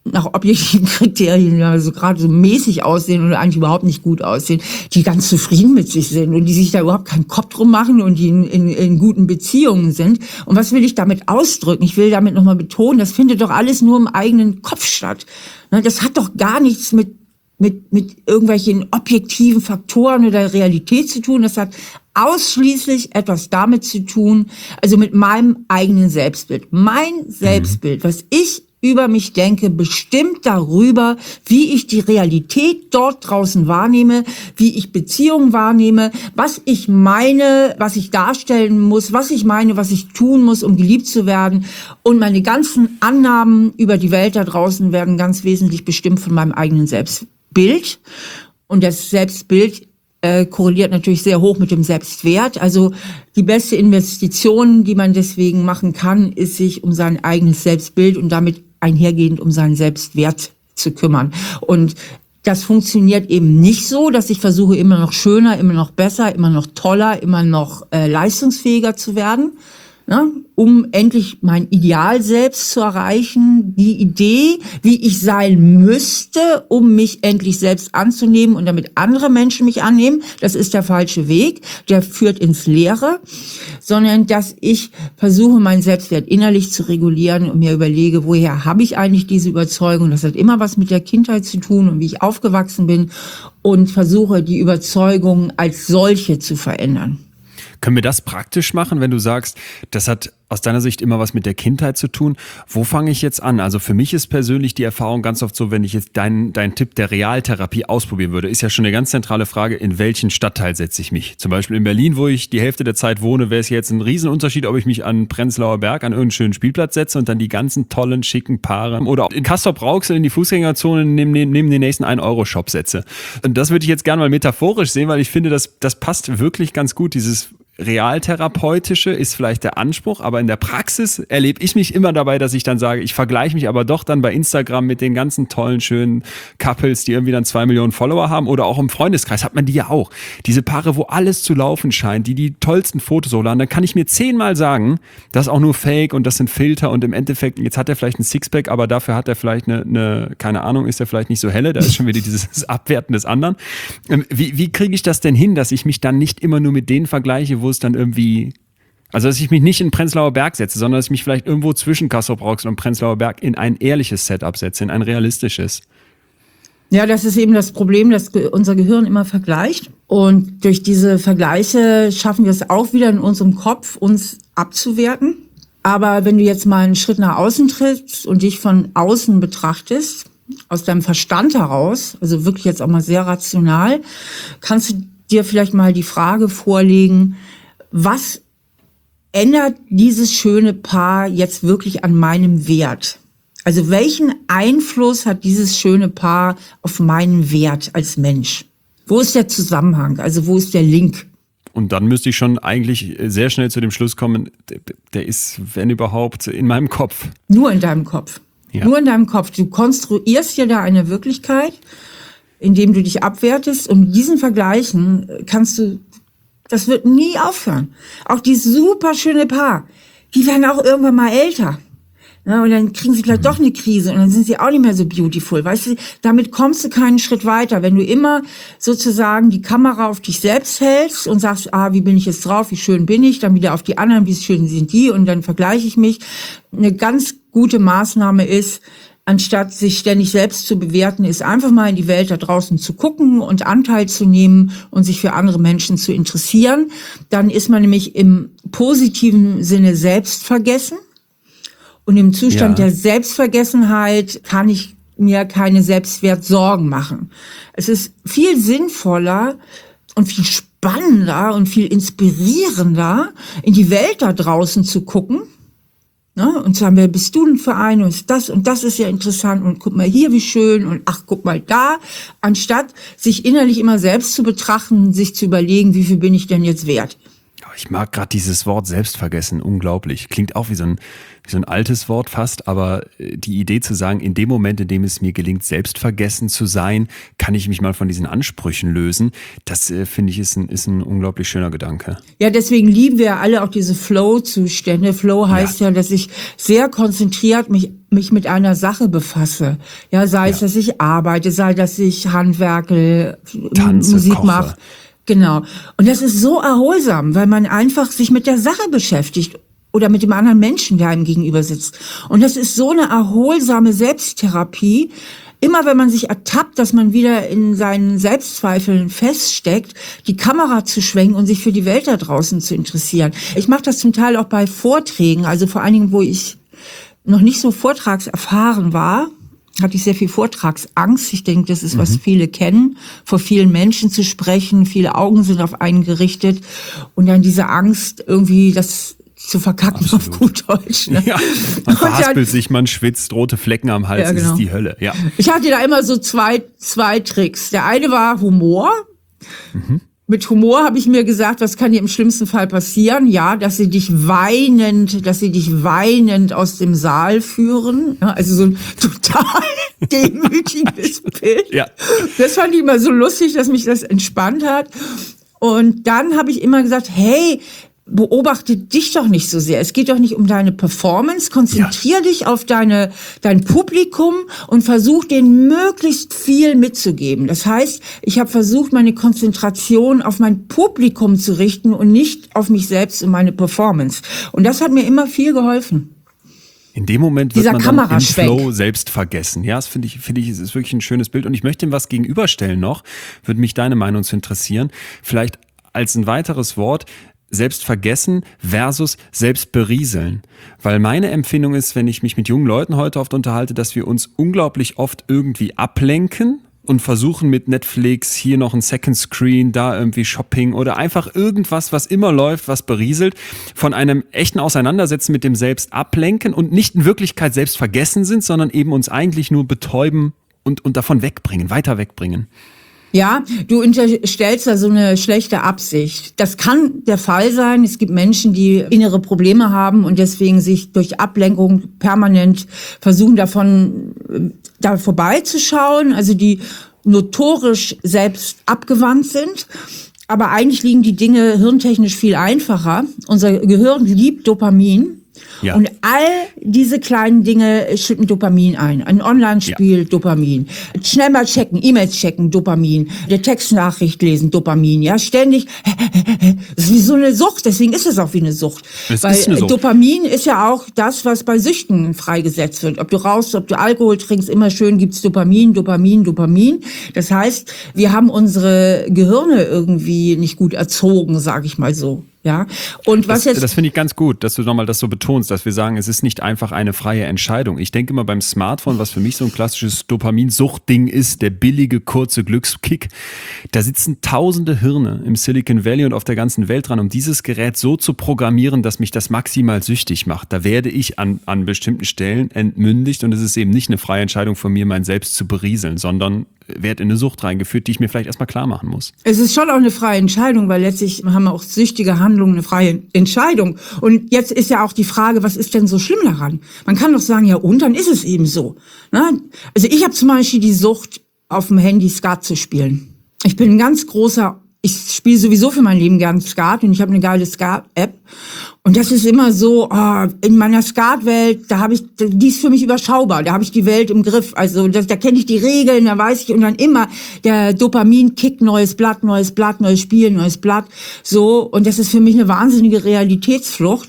Speaker 1: nach objektiven Kriterien, also gerade so mäßig aussehen oder eigentlich überhaupt nicht gut aussehen, die ganz zufrieden mit sich sind und die sich da überhaupt keinen Kopf drum machen und die in, in, in guten Beziehungen sind. Und was will ich damit ausdrücken? Ich will damit nochmal betonen, das findet doch alles nur im eigenen Kopf statt. Das hat doch gar nichts mit, mit, mit irgendwelchen objektiven Faktoren oder Realität zu tun. Das hat ausschließlich etwas damit zu tun, also mit meinem eigenen Selbstbild. Mein Selbstbild, was ich über mich denke, bestimmt darüber, wie ich die Realität dort draußen wahrnehme, wie ich Beziehungen wahrnehme, was ich meine, was ich darstellen muss, was ich meine, was ich tun muss, um geliebt zu werden. Und meine ganzen Annahmen über die Welt da draußen werden ganz wesentlich bestimmt von meinem eigenen Selbstbild. Und das Selbstbild äh, korreliert natürlich sehr hoch mit dem Selbstwert. Also die beste Investition, die man deswegen machen kann, ist sich um sein eigenes Selbstbild und damit einhergehend um seinen Selbstwert zu kümmern. Und das funktioniert eben nicht so, dass ich versuche, immer noch schöner, immer noch besser, immer noch toller, immer noch äh, leistungsfähiger zu werden, ne, um endlich mein Ideal selbst zu erreichen. Die Idee, wie ich sein müsste, um mich endlich selbst anzunehmen und damit andere Menschen mich annehmen, das ist der falsche Weg, der führt ins Leere, sondern dass ich versuche, meinen Selbstwert innerlich zu regulieren und mir überlege, woher habe ich eigentlich diese Überzeugung? Das hat immer was mit der Kindheit zu tun und wie ich aufgewachsen bin und versuche, die Überzeugung als solche zu verändern.
Speaker 3: Können wir das praktisch machen, wenn du sagst, das hat aus deiner Sicht immer was mit der Kindheit zu tun? Wo fange ich jetzt an? Also für mich ist persönlich die Erfahrung ganz oft so, wenn ich jetzt deinen deinen Tipp der Realtherapie ausprobieren würde, ist ja schon eine ganz zentrale Frage, in welchen Stadtteil setze ich mich? Zum Beispiel in Berlin, wo ich die Hälfte der Zeit wohne, wäre es jetzt ein Riesenunterschied, ob ich mich an Prenzlauer Berg an irgendeinen schönen Spielplatz setze und dann die ganzen tollen, schicken Paare oder in Castrop-Rauxel in die Fußgängerzone neben, neben, neben den nächsten ein Euro Shop setze. Und das würde ich jetzt gerne mal metaphorisch sehen, weil ich finde, das, das passt wirklich ganz gut, dieses Realtherapeutische ist vielleicht der Anspruch, aber in der Praxis erlebe ich mich immer dabei, dass ich dann sage, ich vergleiche mich aber doch dann bei Instagram mit den ganzen tollen, schönen Couples, die irgendwie dann zwei Millionen Follower haben oder auch im Freundeskreis hat man die ja auch. Diese Paare, wo alles zu laufen scheint, die die tollsten Fotos hochladen, dann kann ich mir zehnmal sagen, das ist auch nur Fake und das sind Filter und im Endeffekt, jetzt hat er vielleicht ein Sixpack, aber dafür hat er vielleicht eine, eine keine Ahnung, ist er vielleicht nicht so helle, da ist schon wieder dieses Abwerten des anderen. Wie, wie kriege ich das denn hin, dass ich mich dann nicht immer nur mit denen vergleiche, wo es dann irgendwie, also dass ich mich nicht in Prenzlauer Berg setze, sondern dass ich mich vielleicht irgendwo zwischen Castrop-Rauxel und Prenzlauer Berg in ein ehrliches Setup setze, in ein realistisches.
Speaker 1: Ja, das ist eben das Problem, dass unser Gehirn immer vergleicht. Und durch diese Vergleiche schaffen wir es auch wieder in unserem Kopf, uns abzuwerten. Aber wenn du jetzt mal einen Schritt nach außen trittst und dich von außen betrachtest, aus deinem Verstand heraus, also wirklich jetzt auch mal sehr rational, kannst du dir vielleicht mal die Frage vorlegen, was ändert dieses schöne Paar jetzt wirklich an meinem Wert? Also welchen Einfluss hat dieses schöne Paar auf meinen Wert als Mensch? Wo ist der Zusammenhang? Also wo ist der Link?
Speaker 3: Und dann müsste ich schon eigentlich sehr schnell zu dem Schluss kommen, der ist, wenn überhaupt, in meinem Kopf.
Speaker 1: Nur in deinem Kopf. Ja. Nur in deinem Kopf. Du konstruierst dir da eine Wirklichkeit, indem du dich abwertest, und diesen Vergleichen kannst du, das wird nie aufhören. Auch die super schöne Paar, die werden auch irgendwann mal älter. Ja, und dann kriegen sie vielleicht doch eine Krise und dann sind sie auch nicht mehr so beautiful. Weißt du, damit kommst du keinen Schritt weiter. Wenn du immer sozusagen die Kamera auf dich selbst hältst und sagst, ah, wie bin ich jetzt drauf, wie schön bin ich, dann wieder auf die anderen, wie schön sind die, und dann vergleiche ich mich. Eine ganz gute Maßnahme ist, anstatt sich ständig selbst zu bewerten, ist einfach mal in die Welt da draußen zu gucken und Anteil zu nehmen und sich für andere Menschen zu interessieren. Dann ist man nämlich im positiven Sinne selbst vergessen. Und im Zustand ja. der Selbstvergessenheit kann ich mir keine Selbstwertsorgen machen. Es ist viel sinnvoller und viel spannender und viel inspirierender, in die Welt da draußen zu gucken, ne, und zu sagen, wer bist du denn für eine, und das und das ist ja interessant, und guck mal hier, wie schön, und ach, guck mal da, anstatt sich innerlich immer selbst zu betrachten, sich zu überlegen, wie viel bin ich denn jetzt wert.
Speaker 3: ich mag gerade dieses Wort Selbstvergessen, unglaublich. Klingt auch wie so ein, wie so ein altes Wort fast, aber die Idee zu sagen, in dem Moment, in dem es mir gelingt, selbstvergessen zu sein, kann ich mich mal von diesen Ansprüchen lösen. Das äh, finde ich ist ein, ist ein unglaublich schöner Gedanke.
Speaker 1: Ja, deswegen lieben wir alle auch diese Flow-Zustände. Flow heißt ja, ja dass ich sehr konzentriert mich mich mit einer Sache befasse. Ja, sei es, ja. dass ich arbeite, sei, dass ich handwerke,
Speaker 3: Tanze,
Speaker 1: Musik mache. Genau. Und das ist so erholsam, weil man einfach sich mit der Sache beschäftigt oder mit dem anderen Menschen, der einem gegenüber sitzt. Und das ist so eine erholsame Selbsttherapie. Immer wenn man sich ertappt, dass man wieder in seinen Selbstzweifeln feststeckt, die Kamera zu schwenken und sich für die Welt da draußen zu interessieren. Ich mache das zum Teil auch bei Vorträgen, also vor allen Dingen, wo ich noch nicht so vortragserfahren war, hatte ich sehr viel Vortragsangst. Ich denke, das ist, was mhm. viele kennen, vor vielen Menschen zu sprechen. Viele Augen sind auf einen gerichtet. Und dann diese Angst, irgendwie das zu verkacken. Absolut. Auf gut Deutsch. Ne?
Speaker 3: Ja, man verhaspelt sich, man schwitzt, rote Flecken am Hals, ja, genau. Das ist die Hölle. Ja.
Speaker 1: Ich hatte da immer so zwei, zwei Tricks. Der eine war Humor. Mhm. Mit Humor habe ich mir gesagt, was kann dir im schlimmsten Fall passieren? Ja, dass sie dich weinend, dass sie dich weinend aus dem Saal führen. Ja, also so ein total demütiges Bild. Ja. Das fand ich immer so lustig, dass mich das entspannt hat. Und dann habe ich immer gesagt, hey, beobachte dich doch nicht so sehr. Es geht doch nicht um deine Performance. Konzentrier ja. dich auf deine, dein Publikum und versuch denen möglichst viel mitzugeben. Das heißt, ich habe versucht, meine Konzentration auf mein Publikum zu richten und nicht auf mich selbst und meine Performance. Und das hat mir immer viel geholfen.
Speaker 3: In dem Moment wird Dieser man dann im Flow selbst vergessen. Ja, das finde ich, finde ich, es ist wirklich ein schönes Bild. Und ich möchte ihm was gegenüberstellen noch. Würde mich deine Meinung zu interessieren. Vielleicht als ein weiteres Wort, Selbstvergessen versus Selbstberieseln. Weil meine Empfindung ist, wenn ich mich mit jungen Leuten heute oft unterhalte, dass wir uns unglaublich oft irgendwie ablenken und versuchen mit Netflix hier noch ein Second Screen, da irgendwie Shopping oder einfach irgendwas, was immer läuft, was berieselt, von einem echten Auseinandersetzen mit dem Selbst ablenken und nicht in Wirklichkeit selbst vergessen sind, sondern eben uns eigentlich nur betäuben und, und davon wegbringen, weiter wegbringen.
Speaker 1: Ja, du unterstellst da so eine schlechte Absicht. Das kann der Fall sein. Es gibt Menschen, die innere Probleme haben und deswegen sich durch Ablenkung permanent versuchen, davon da vorbeizuschauen, also die notorisch selbst abgewandt sind. Aber eigentlich liegen die Dinge hirntechnisch viel einfacher. Unser Gehirn liebt Dopamin. Ja. Und all diese kleinen Dinge schütten Dopamin ein. Ein Online-Spiel, ja. Dopamin. Schnell mal checken, E-Mails checken, Dopamin. Der Textnachricht lesen, Dopamin. Ja, ständig. Das ist wie so eine Sucht, deswegen ist es auch wie eine Sucht. Es Weil ist eine Sucht. Dopamin ist ja auch das, was bei Süchten freigesetzt wird. Ob du rauchst, ob du Alkohol trinkst, immer schön gibt's Dopamin, Dopamin, Dopamin. Das heißt, wir haben unsere Gehirne irgendwie nicht gut erzogen, sag ich mal so. Ja, und was
Speaker 3: das,
Speaker 1: jetzt.
Speaker 3: Das finde ich ganz gut, dass du nochmal das so betonst, dass wir sagen, es ist nicht einfach eine freie Entscheidung. Ich denke immer beim Smartphone, was für mich so ein klassisches Dopaminsuchtding ist, der billige, kurze Glückskick. Da sitzen tausende Hirne im Silicon Valley und auf der ganzen Welt dran, um dieses Gerät so zu programmieren, dass mich das maximal süchtig macht. Da werde ich an, an bestimmten Stellen entmündigt und es ist eben nicht eine freie Entscheidung von mir, mein Selbst zu berieseln, sondern werde in eine Sucht reingeführt, die ich mir vielleicht erstmal klar machen muss.
Speaker 1: Es ist schon auch eine freie Entscheidung, weil letztlich haben auch süchtige Handlungen eine freie Entscheidung. Und jetzt ist ja auch die Frage, was ist denn so schlimm daran? Man kann doch sagen, ja und, dann ist es eben so. Also ich habe zum Beispiel die Sucht, auf dem Handy Skat zu spielen. Ich bin ein ganz großer, ich spiele sowieso für mein Leben gern Skat und ich habe eine geile Skat-App. Und das ist immer so, oh, in meiner Skat-Welt, da habe ich, die ist für mich überschaubar, da habe ich die Welt im Griff. Also das, da kenne ich die Regeln, da weiß ich, und dann immer der Dopamin-Kick, neues Blatt, neues Blatt, neues Spiel, neues Blatt. So, und das ist für mich eine wahnsinnige Realitätsflucht.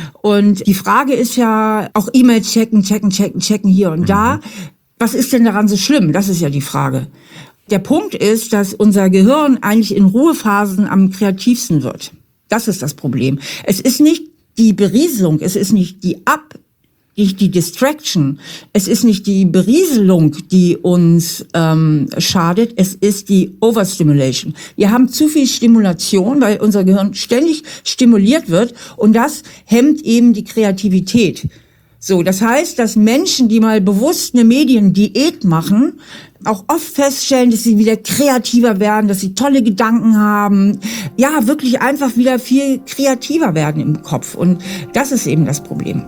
Speaker 1: Und die Frage ist ja auch E-Mails checken, checken, checken, checken hier und mhm. da. Was ist denn daran so schlimm? Das ist ja die Frage. Der Punkt ist, dass unser Gehirn eigentlich in Ruhephasen am kreativsten wird. Das ist das Problem. Es ist nicht die Berieselung, es ist nicht die Ab, nicht die Distraction, es ist nicht die Berieselung, die uns ähm, schadet, es ist die Overstimulation. Wir haben zu viel Stimulation, weil unser Gehirn ständig stimuliert wird und das hemmt eben die Kreativität. So, das heißt, dass Menschen, die mal bewusst eine Mediendiät machen, auch oft feststellen, dass sie wieder kreativer werden, dass sie tolle Gedanken haben, ja, wirklich einfach wieder viel kreativer werden im Kopf. Und das ist eben das Problem.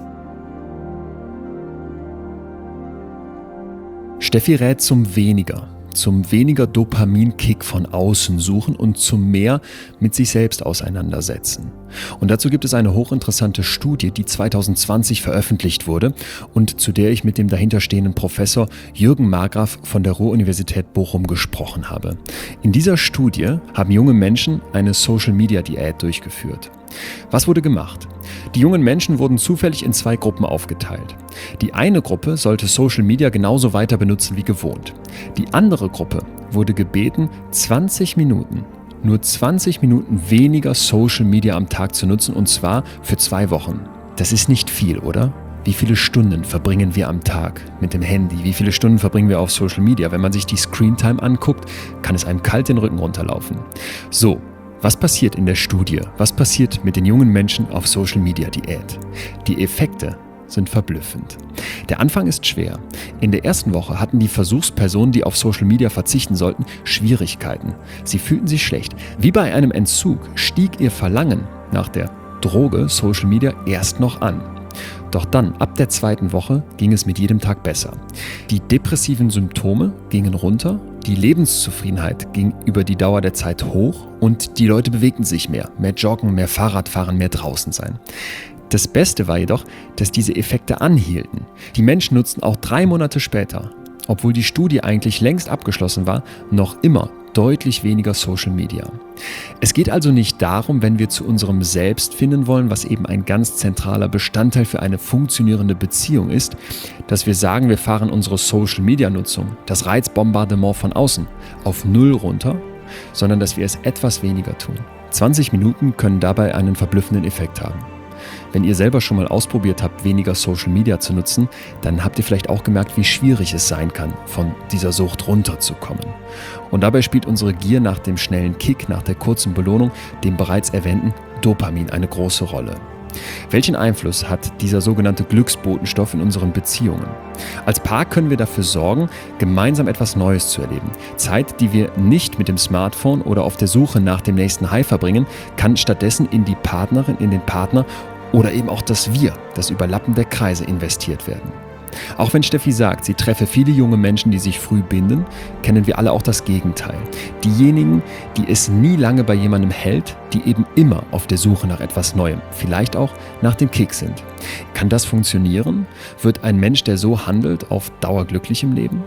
Speaker 2: Steffi rät zum Weniger. Zum weniger Dopaminkick von außen suchen und zum mehr mit sich selbst auseinandersetzen. Und dazu gibt es eine hochinteressante Studie, die zwanzig zwanzig veröffentlicht wurde und zu der ich mit dem dahinterstehenden Professor Jürgen Margraf von der Ruhr-Universität Bochum gesprochen habe. In dieser Studie haben junge Menschen eine Social-Media-Diät durchgeführt. Was wurde gemacht? Die jungen Menschen wurden zufällig in zwei Gruppen aufgeteilt. Die eine Gruppe sollte Social Media genauso weiter benutzen wie gewohnt. Die andere Gruppe wurde gebeten, zwanzig Minuten, nur zwanzig Minuten weniger Social Media am Tag zu nutzen, und zwar für zwei Wochen. Das ist nicht viel, oder? Wie viele Stunden verbringen wir am Tag mit dem Handy? Wie viele Stunden verbringen wir auf Social Media? Wenn man sich die Screentime anguckt, kann es einem kalt den Rücken runterlaufen. So. Was passiert in der Studie? Was passiert mit den jungen Menschen auf Social Media Diät? Die Effekte sind verblüffend. Der Anfang ist schwer. In der ersten Woche hatten die Versuchspersonen, die auf Social Media verzichten sollten, Schwierigkeiten. Sie fühlten sich schlecht. Wie bei einem Entzug stieg ihr Verlangen nach der Droge Social Media erst noch an. Doch dann, ab der zweiten Woche, ging es mit jedem Tag besser. Die depressiven Symptome gingen runter, die Lebenszufriedenheit ging über die Dauer der Zeit hoch und die Leute bewegten sich mehr. Mehr Joggen, mehr Fahrradfahren, mehr draußen sein. Das Beste war jedoch, dass diese Effekte anhielten. Die Menschen nutzten auch drei Monate später, obwohl die Studie eigentlich längst abgeschlossen war, noch immer deutlich weniger Social Media. Es geht also nicht darum, wenn wir zu unserem Selbst finden wollen, was eben ein ganz zentraler Bestandteil für eine funktionierende Beziehung ist, dass wir sagen, wir fahren unsere Social-Media-Nutzung, das Reizbombardement von außen, auf Null runter, sondern dass wir es etwas weniger tun. zwanzig Minuten können dabei einen verblüffenden Effekt haben. Wenn ihr selber schon mal ausprobiert habt, weniger Social Media zu nutzen, dann habt ihr vielleicht auch gemerkt, wie schwierig es sein kann, von dieser Sucht runterzukommen. Und dabei spielt unsere Gier nach dem schnellen Kick, nach der kurzen Belohnung, dem bereits erwähnten Dopamin eine große Rolle. Welchen Einfluss hat dieser sogenannte Glücksbotenstoff in unseren Beziehungen? Als Paar können wir dafür sorgen, gemeinsam etwas Neues zu erleben. Zeit, die wir nicht mit dem Smartphone oder auf der Suche nach dem nächsten High verbringen, kann stattdessen in die Partnerin, in den Partner oder eben auch das Wir, das Überlappen der Kreise investiert werden. Auch wenn Steffi sagt, sie treffe viele junge Menschen, die sich früh binden, kennen wir alle auch das Gegenteil. Diejenigen, die es nie lange bei jemandem hält, die eben immer auf der Suche nach etwas Neuem, vielleicht auch nach dem Kick sind. Kann das funktionieren? Wird ein Mensch, der so handelt, auf Dauer glücklich im Leben?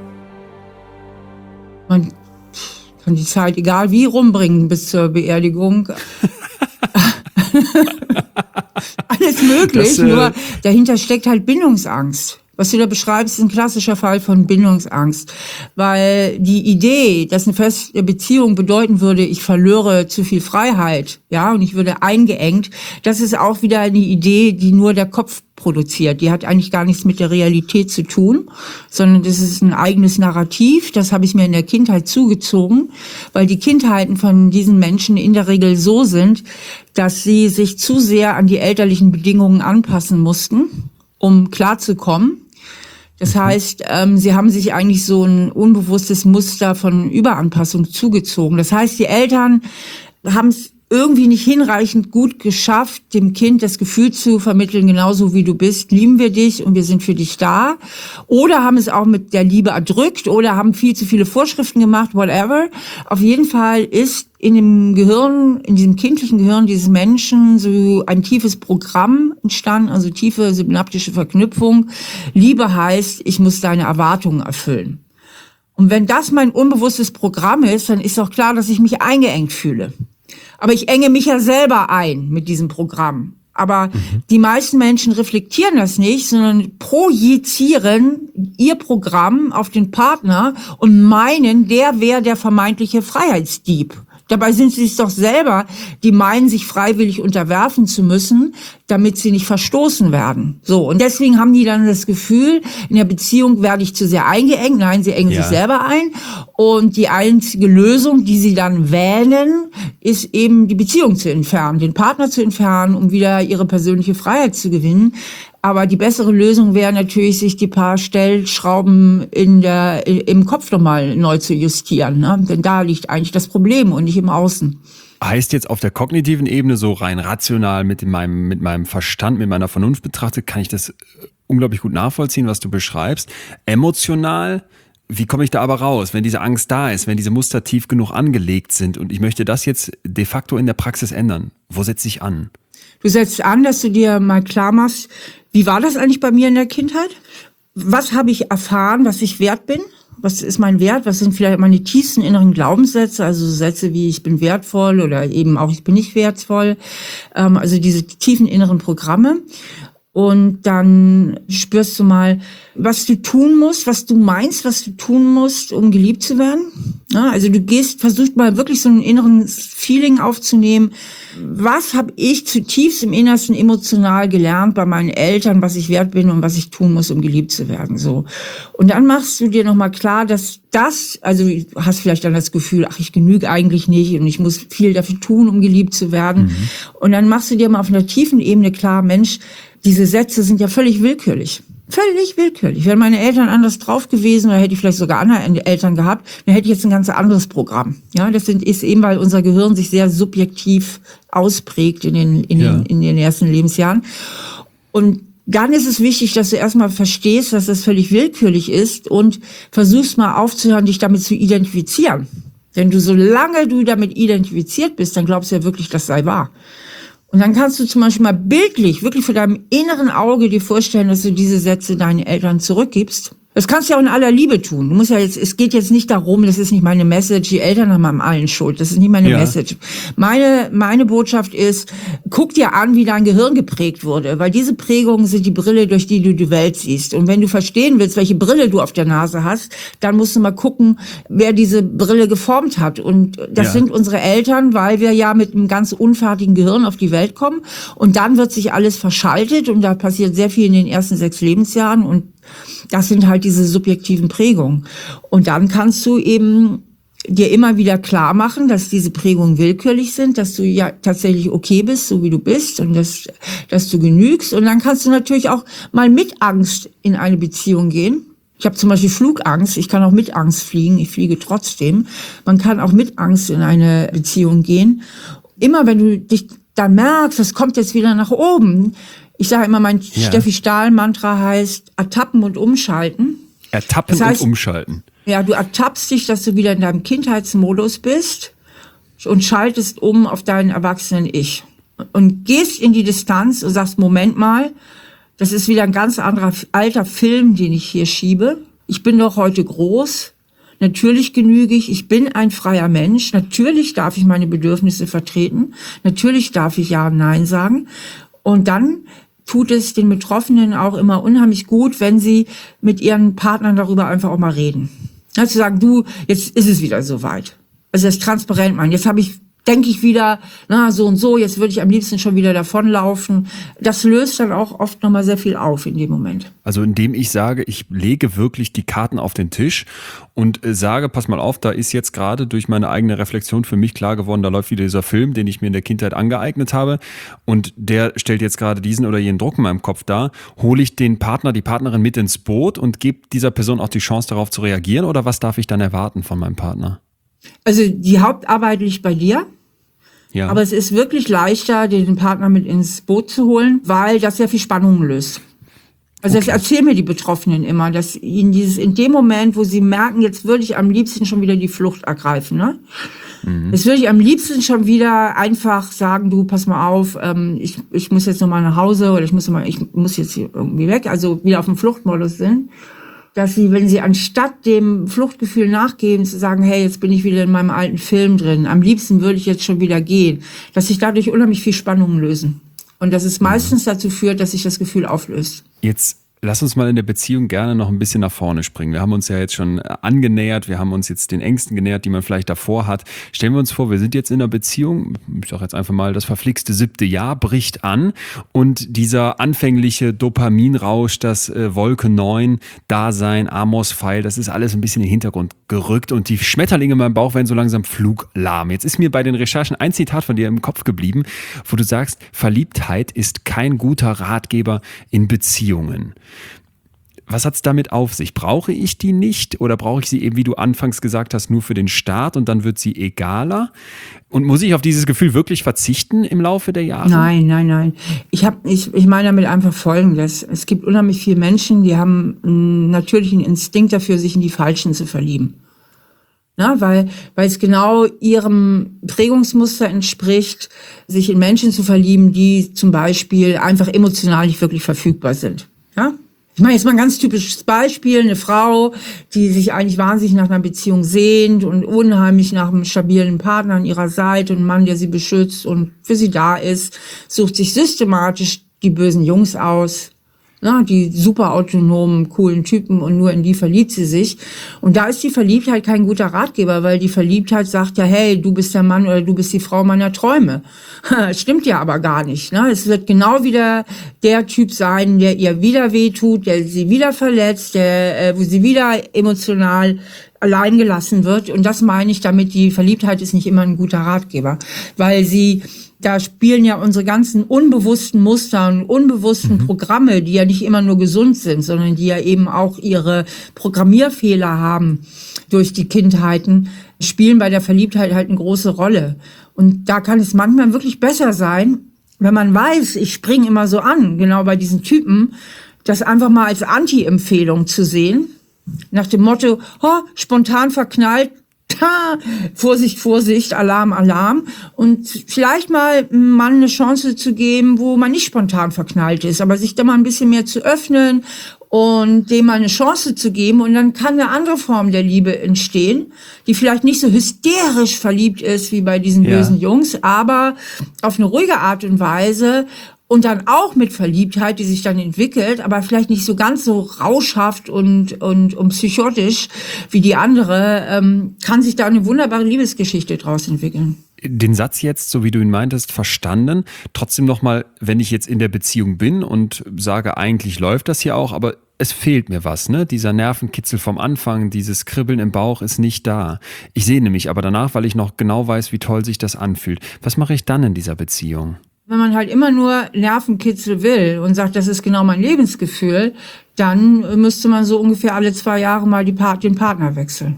Speaker 1: Man kann die Zeit egal wie rumbringen bis zur Beerdigung. Alles möglich, das, äh nur dahinter steckt halt Bindungsangst. Was du da beschreibst, ist ein klassischer Fall von Bindungsangst, weil die Idee, dass eine feste Beziehung bedeuten würde, ich verlöre zu viel Freiheit, ja, und ich würde eingeengt, das ist auch wieder eine Idee, die nur der Kopf produziert. Die hat eigentlich gar nichts mit der Realität zu tun, sondern das ist ein eigenes Narrativ, das habe ich mir in der Kindheit zugezogen, weil die Kindheiten von diesen Menschen in der Regel so sind, dass sie sich zu sehr an die elterlichen Bedingungen anpassen mussten, um klarzukommen. Das heißt, ähm, sie haben sich eigentlich so ein unbewusstes Muster von Überanpassung zugezogen. Das heißt, die Eltern haben es irgendwie nicht hinreichend gut geschafft, dem Kind das Gefühl zu vermitteln, genauso wie du bist, lieben wir dich und wir sind für dich da. Oder haben es auch mit der Liebe erdrückt oder haben viel zu viele Vorschriften gemacht, whatever. Auf jeden Fall ist in dem Gehirn, in diesem kindlichen Gehirn dieses Menschen so ein tiefes Programm entstanden, also tiefe synaptische Verknüpfung. Liebe heißt, ich muss deine Erwartungen erfüllen. Und wenn das mein unbewusstes Programm ist, dann ist auch klar, dass ich mich eingeengt fühle. Aber ich enge mich ja selber ein mit diesem Programm. Aber mhm. die meisten Menschen reflektieren das nicht, sondern projizieren ihr Programm auf den Partner und meinen, der wäre der vermeintliche Freiheitsdieb. Dabei sind sie es doch selber, die meinen, sich freiwillig unterwerfen zu müssen, damit sie nicht verstoßen werden. So, und deswegen haben die dann das Gefühl, in der Beziehung werde ich zu sehr eingeengt. Nein, sie engen ja. sich selber ein. Und die einzige Lösung, die sie dann wählen, ist eben die Beziehung zu entfernen, den Partner zu entfernen, um wieder ihre persönliche Freiheit zu gewinnen. Aber die bessere Lösung wäre natürlich, sich die paar Stellschrauben in der, im Kopf nochmal neu zu justieren. Ne? Denn da liegt eigentlich das Problem und nicht im Außen.
Speaker 3: Heißt jetzt auf der kognitiven Ebene, so rein rational mit meinem, mit meinem Verstand, mit meiner Vernunft betrachtet, kann ich das unglaublich gut nachvollziehen, was du beschreibst. Emotional, wie komme ich da aber raus, wenn diese Angst da ist, wenn diese Muster tief genug angelegt sind und ich möchte das jetzt de facto in der Praxis ändern? Wo setze ich an?
Speaker 1: Du setzt an, dass du dir mal klar machst, wie war das eigentlich bei mir in der Kindheit? Was habe ich erfahren, was ich wert bin? Was ist mein Wert? Was sind vielleicht meine tiefsten inneren Glaubenssätze? Also Sätze wie ich bin wertvoll oder eben auch ich bin nicht wertvoll. Ähm, also diese tiefen inneren Programme. Und dann spürst du mal, was du tun musst, was du meinst, was du tun musst, um geliebt zu werden. Ja, also du gehst, versuchst mal wirklich so ein inneres Feeling aufzunehmen. Was habe ich zutiefst im Innersten emotional gelernt bei meinen Eltern, was ich wert bin und was ich tun muss, um geliebt zu werden? So. Und dann machst du dir nochmal klar, dass das, also du hast vielleicht dann das Gefühl, ach, ich genüge eigentlich nicht und ich muss viel dafür tun, um geliebt zu werden. Mhm. Und dann machst du dir mal auf einer tiefen Ebene klar, Mensch, diese Sätze sind ja völlig willkürlich. Völlig willkürlich. Wären meine Eltern anders drauf gewesen, oder hätte ich vielleicht sogar andere Eltern gehabt, dann hätte ich jetzt ein ganz anderes Programm. Ja, das sind, ist eben, weil unser Gehirn sich sehr subjektiv ausprägt in den, in ja. den, in den ersten Lebensjahren. Und dann ist es wichtig, dass du erstmal verstehst, dass das völlig willkürlich ist und versuchst mal aufzuhören, dich damit zu identifizieren. Denn du, solange du damit identifiziert bist, dann glaubst du ja wirklich, das sei wahr. Und dann kannst du zum Beispiel mal bildlich, wirklich vor deinem inneren Auge dir vorstellen, dass du diese Sätze deinen Eltern zurückgibst. Das kannst du ja auch in aller Liebe tun. Du musst ja jetzt, es geht jetzt nicht darum, das ist nicht meine Message, die Eltern haben am allen Schuld. Das ist nicht meine ja. Message. Meine, meine Botschaft ist, guck dir an, wie dein Gehirn geprägt wurde. Weil diese Prägungen sind die Brille, durch die du die Welt siehst. Und wenn du verstehen willst, welche Brille du auf der Nase hast, dann musst du mal gucken, wer diese Brille geformt hat. Und das ja. sind unsere Eltern, weil wir ja mit einem ganz unfertigen Gehirn auf die Welt kommen. Und dann wird sich alles verschaltet und da passiert sehr viel in den ersten sechs Lebensjahren und das sind halt diese subjektiven Prägungen. Und dann kannst du eben dir immer wieder klar machen, dass diese Prägungen willkürlich sind, dass du ja tatsächlich okay bist, so wie du bist und dass, dass du genügst. Und dann kannst du natürlich auch mal mit Angst in eine Beziehung gehen. Ich habe zum Beispiel Flugangst, ich kann auch mit Angst fliegen, ich fliege trotzdem. Man kann auch mit Angst in eine Beziehung gehen. Immer wenn du dich dann merkst, das kommt jetzt wieder nach oben. Ich sage immer, mein ja. Steffi Stahl-Mantra heißt ertappen und umschalten.
Speaker 3: Ertappen das heißt, und umschalten.
Speaker 1: Ja, du ertappst dich, dass du wieder in deinem Kindheitsmodus bist und schaltest um auf deinen erwachsenen Ich. Und gehst in die Distanz und sagst, Moment mal, das ist wieder ein ganz anderer alter Film, den ich hier schiebe. Ich bin doch heute groß. Natürlich genüge ich. Ich bin ein freier Mensch. Natürlich darf ich meine Bedürfnisse vertreten. Natürlich darf ich Ja und Nein sagen. Und dann tut es den Betroffenen auch immer unheimlich gut, wenn sie mit ihren Partnern darüber einfach auch mal reden. Ja, zu sagen, du, jetzt ist es wieder soweit. Also das transparent machen. Jetzt habe ich, denke ich wieder, na, so und so, jetzt würde ich am liebsten schon wieder davonlaufen. Das löst dann auch oft nochmal sehr viel auf in dem Moment.
Speaker 3: Also indem ich sage, ich lege wirklich die Karten auf den Tisch und sage, pass mal auf, da ist jetzt gerade durch meine eigene Reflexion für mich klar geworden, da läuft wieder dieser Film, den ich mir in der Kindheit angeeignet habe und der stellt jetzt gerade diesen oder jenen Druck in meinem Kopf dar. Hole ich den Partner, die Partnerin mit ins Boot und gebe dieser Person auch die Chance, darauf zu reagieren oder was darf ich dann erwarten von meinem Partner?
Speaker 1: Also die Hauptarbeit liegt bei dir. Ja. Aber es ist wirklich leichter, den Partner mit ins Boot zu holen, weil das sehr viel Spannung löst. Also okay. Das erzählen mir die Betroffenen immer, dass ihnen dieses in dem Moment, wo sie merken, jetzt würde ich am liebsten schon wieder die Flucht ergreifen, ne? Mhm. Jetzt würde ich am liebsten schon wieder einfach sagen, du, pass mal auf, ähm, ich, ich muss jetzt noch mal nach Hause oder ich muss noch mal, ich muss jetzt hier irgendwie weg, also wieder auf dem Fluchtmodus sind. Dass sie, wenn sie anstatt dem Fluchtgefühl nachgeben, zu sagen, hey, jetzt bin ich wieder in meinem alten Film drin, am liebsten würde ich jetzt schon wieder gehen, dass sich dadurch unheimlich viel Spannungen lösen. Und dass es meistens dazu führt, dass sich das Gefühl auflöst.
Speaker 3: Jetzt Lass uns mal in der Beziehung gerne noch ein bisschen nach vorne springen. Wir haben uns ja jetzt schon angenähert, wir haben uns jetzt den Ängsten genähert, die man vielleicht davor hat. Stellen wir uns vor, wir sind jetzt in einer Beziehung, ich sage jetzt einfach mal, das verflixte siebte Jahr bricht an und dieser anfängliche Dopaminrausch, das äh, Wolke neun, Dasein, Amos-Pfeil, das ist alles ein bisschen in den Hintergrund gerückt und die Schmetterlinge in meinem Bauch werden so langsam fluglahm. Jetzt ist mir bei den Recherchen ein Zitat von dir im Kopf geblieben, wo du sagst, Verliebtheit ist kein guter Ratgeber in Beziehungen. Was hat's damit auf sich? Brauche ich die nicht oder brauche ich sie eben, wie du anfangs gesagt hast, nur für den Start und dann wird sie egaler? Und muss ich auf dieses Gefühl wirklich verzichten im Laufe der Jahre?
Speaker 1: Nein, nein, nein. Ich, hab, ich, ich meine damit einfach Folgendes. Es gibt unheimlich viele Menschen, die haben einen natürlichen Instinkt dafür, sich in die Falschen zu verlieben. Na, weil, weil es genau ihrem Prägungsmuster entspricht, sich in Menschen zu verlieben, die zum Beispiel einfach emotional nicht wirklich verfügbar sind. Ja? Ich meine, jetzt mal ein ganz typisches Beispiel, eine Frau, die sich eigentlich wahnsinnig nach einer Beziehung sehnt und unheimlich nach einem stabilen Partner an ihrer Seite und einem Mann, der sie beschützt und für sie da ist, sucht sich systematisch die bösen Jungs aus, ne, die super autonomen, coolen Typen und nur in die verliebt sie sich. Und da ist die Verliebtheit kein guter Ratgeber, weil die Verliebtheit sagt ja, hey, du bist der Mann oder du bist die Frau meiner Träume. Stimmt ja aber gar nicht. Ne? Es wird genau wieder der Typ sein, der ihr wieder wehtut, der sie wieder verletzt, der, äh, wo sie wieder emotional allein gelassen wird. Und das meine ich damit, die Verliebtheit ist nicht immer ein guter Ratgeber, weil sie da spielen ja unsere ganzen unbewussten Muster und unbewussten mhm. Programme, die ja nicht immer nur gesund sind, sondern die ja eben auch ihre Programmierfehler haben durch die Kindheiten, spielen bei der Verliebtheit halt eine große Rolle. Und da kann es manchmal wirklich besser sein, wenn man weiß, ich springe immer so an, genau bei diesen Typen, das einfach mal als Anti-Empfehlung zu sehen, nach dem Motto, oh, spontan verknallt, Vorsicht, Vorsicht, Alarm, Alarm. Und vielleicht mal einem Mann eine Chance zu geben, wo man nicht spontan verknallt ist, aber sich da mal ein bisschen mehr zu öffnen und dem mal eine Chance zu geben. Und dann kann eine andere Form der Liebe entstehen, die vielleicht nicht so hysterisch verliebt ist wie bei diesen
Speaker 3: ja.
Speaker 1: bösen Jungs, aber auf eine ruhige Art und Weise. Und dann auch mit Verliebtheit, die sich dann entwickelt, aber vielleicht nicht so ganz so rauschhaft und und, und psychotisch wie die andere, ähm, kann sich da eine wunderbare Liebesgeschichte draus entwickeln.
Speaker 3: Den Satz jetzt, so wie du ihn meintest, verstanden. Trotzdem nochmal, wenn ich jetzt in der Beziehung bin und sage, eigentlich läuft das hier auch, aber es fehlt mir was, ne? Dieser Nervenkitzel vom Anfang, dieses Kribbeln im Bauch ist nicht da. Ich sehne mich aber danach, weil ich noch genau weiß, wie toll sich das anfühlt. Was mache ich dann in dieser Beziehung?
Speaker 1: Wenn man halt immer nur Nervenkitzel will und sagt, das ist genau mein Lebensgefühl, dann müsste man so ungefähr alle zwei Jahre mal die Part- den Partner wechseln.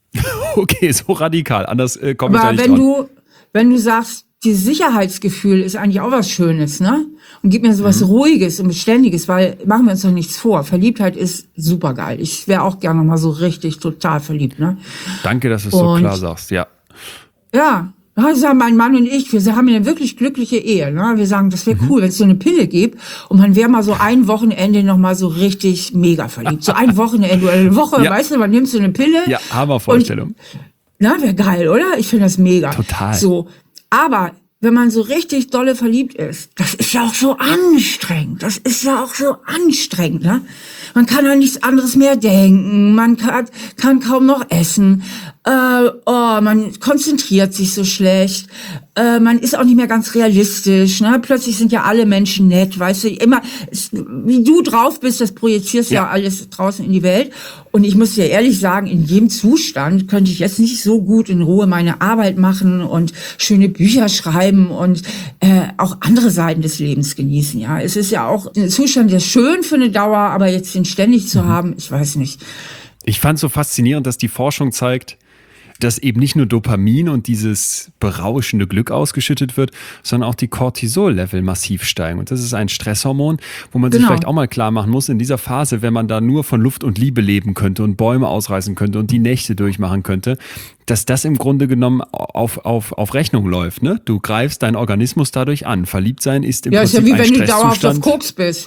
Speaker 3: Okay, so radikal. Anders äh, komme ich da
Speaker 1: Aber
Speaker 3: nicht
Speaker 1: wenn
Speaker 3: dran.
Speaker 1: du, wenn du sagst, dieses Sicherheitsgefühl ist eigentlich auch was Schönes, ne? Und gib mir so was mhm. Ruhiges und Beständiges, weil, machen wir uns doch nichts vor, Verliebtheit ist supergeil. Ich wäre auch gerne noch mal so richtig total verliebt, ne?
Speaker 3: Danke, dass du es so klar sagst, ja.
Speaker 1: Ja. Also mein Mann und ich, wir haben eine wirklich glückliche Ehe. Ne? Wir sagen, das wäre cool, mhm. wenn es so eine Pille gibt und man wäre mal so ein Wochenende noch mal so richtig mega verliebt. So ein Wochenende oder eine Woche, ja. weißt du, man nimmt so eine Pille.
Speaker 3: Ja, Hammervorstellung.
Speaker 1: Na, wäre geil, oder? Ich finde das mega.
Speaker 3: Total.
Speaker 1: So, aber wenn man so richtig dolle verliebt ist, das ist ja auch so anstrengend. Das ist ja auch so anstrengend, ne? Man kann an nichts anderes mehr denken. Man kann, kann kaum noch essen. Äh, oh, man konzentriert sich so schlecht. Äh, man ist auch nicht mehr ganz realistisch. Ne? Plötzlich sind ja alle Menschen nett, weißt du. Immer, es, wie du drauf bist, das projizierst ja. ja alles draußen in die Welt. Und ich muss dir ehrlich sagen, in dem Zustand könnte ich jetzt nicht so gut in Ruhe meine Arbeit machen und schöne Bücher schreiben und äh, auch andere Seiten des Lebens genießen. Ja, es ist ja auch ein Zustand, der ist schön für eine Dauer, aber jetzt den ständig zu mhm. haben, ich weiß nicht.
Speaker 3: Ich fand es so faszinierend, dass die Forschung zeigt, dass eben nicht nur Dopamin und dieses berauschende Glück ausgeschüttet wird, sondern auch die Cortisol-Level massiv steigen. Und das ist ein Stresshormon, wo man genau. sich vielleicht auch mal klar machen muss, in dieser Phase, wenn man da nur von Luft und Liebe leben könnte und Bäume ausreißen könnte und die Nächte durchmachen könnte, dass das im Grunde genommen auf, auf, auf Rechnung läuft. Ne? Du greifst deinen Organismus dadurch an. Verliebt sein ist im
Speaker 1: ja,
Speaker 3: Prinzip
Speaker 1: ist ja wie
Speaker 3: ein
Speaker 1: wenn du dauerhaft
Speaker 3: Stresszustand.
Speaker 1: auf Koks bist.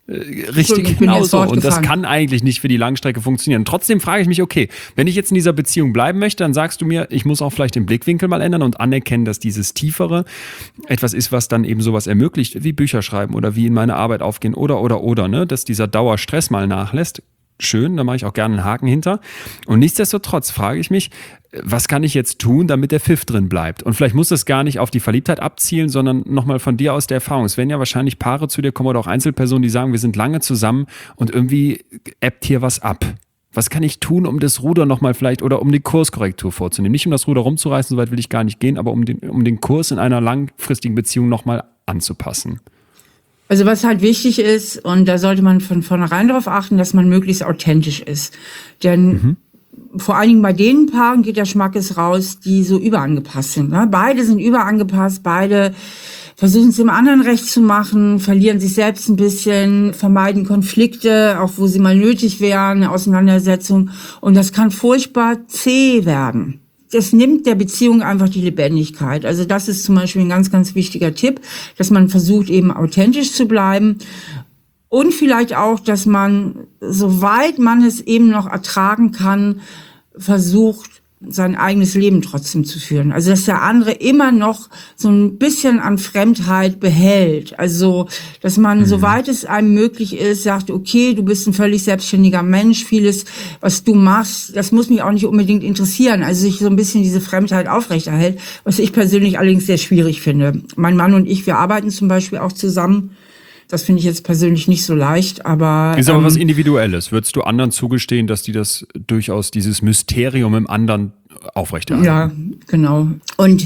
Speaker 3: Richtig, genau so. Und das kann eigentlich nicht für die Langstrecke funktionieren. Trotzdem frage ich mich, okay, wenn ich jetzt in dieser Beziehung bleiben möchte, dann sagst du mir, ich muss auch vielleicht den Blickwinkel mal ändern und anerkennen, dass dieses Tiefere etwas ist, was dann eben sowas ermöglicht, wie Bücher schreiben oder wie in meine Arbeit aufgehen oder, oder, oder, ne, dass dieser Dauerstress mal nachlässt. Schön, da mache ich auch gerne einen Haken hinter. Und nichtsdestotrotz frage ich mich, was kann ich jetzt tun, damit der Pfiff drin bleibt? Und vielleicht muss das gar nicht auf die Verliebtheit abzielen, sondern nochmal von dir aus der Erfahrung. Es werden ja wahrscheinlich Paare zu dir kommen oder auch Einzelpersonen, die sagen, wir sind lange zusammen und irgendwie ebbt hier was ab. Was kann ich tun, um das Ruder nochmal vielleicht oder um die Kurskorrektur vorzunehmen? Nicht um das Ruder rumzureißen, so weit will ich gar nicht gehen, aber um den, um den Kurs in einer langfristigen Beziehung nochmal anzupassen.
Speaker 1: Also was halt wichtig ist, und da sollte man von vornherein darauf achten, dass man möglichst authentisch ist. Denn mhm. vor allen Dingen bei den Paaren geht der Schmackes raus, die so überangepasst sind. Ne? Beide sind überangepasst, beide versuchen es dem anderen recht zu machen, verlieren sich selbst ein bisschen, vermeiden Konflikte, auch wo sie mal nötig wären, eine Auseinandersetzung. Und das kann furchtbar zäh werden. Das nimmt der Beziehung einfach die Lebendigkeit. Also das ist zum Beispiel ein ganz, ganz wichtiger Tipp, dass man versucht, eben authentisch zu bleiben. Und vielleicht auch, dass man, soweit man es eben noch ertragen kann, versucht, sein eigenes Leben trotzdem zu führen. Also dass der andere immer noch so ein bisschen an Fremdheit behält. Also dass man, mhm. soweit es einem möglich ist, sagt, okay, du bist ein völlig selbstständiger Mensch, vieles, was du machst, das muss mich auch nicht unbedingt interessieren. Also sich so ein bisschen diese Fremdheit aufrechterhält, was ich persönlich allerdings sehr schwierig finde. Mein Mann und ich, wir arbeiten zum Beispiel auch zusammen. Das finde ich jetzt persönlich nicht so leicht, aber...
Speaker 3: Ist aber ähm, was
Speaker 1: Individuelles.
Speaker 3: Würdest du anderen zugestehen, dass die das durchaus, dieses Mysterium im anderen aufrechterhalten?
Speaker 1: Ja, genau. Und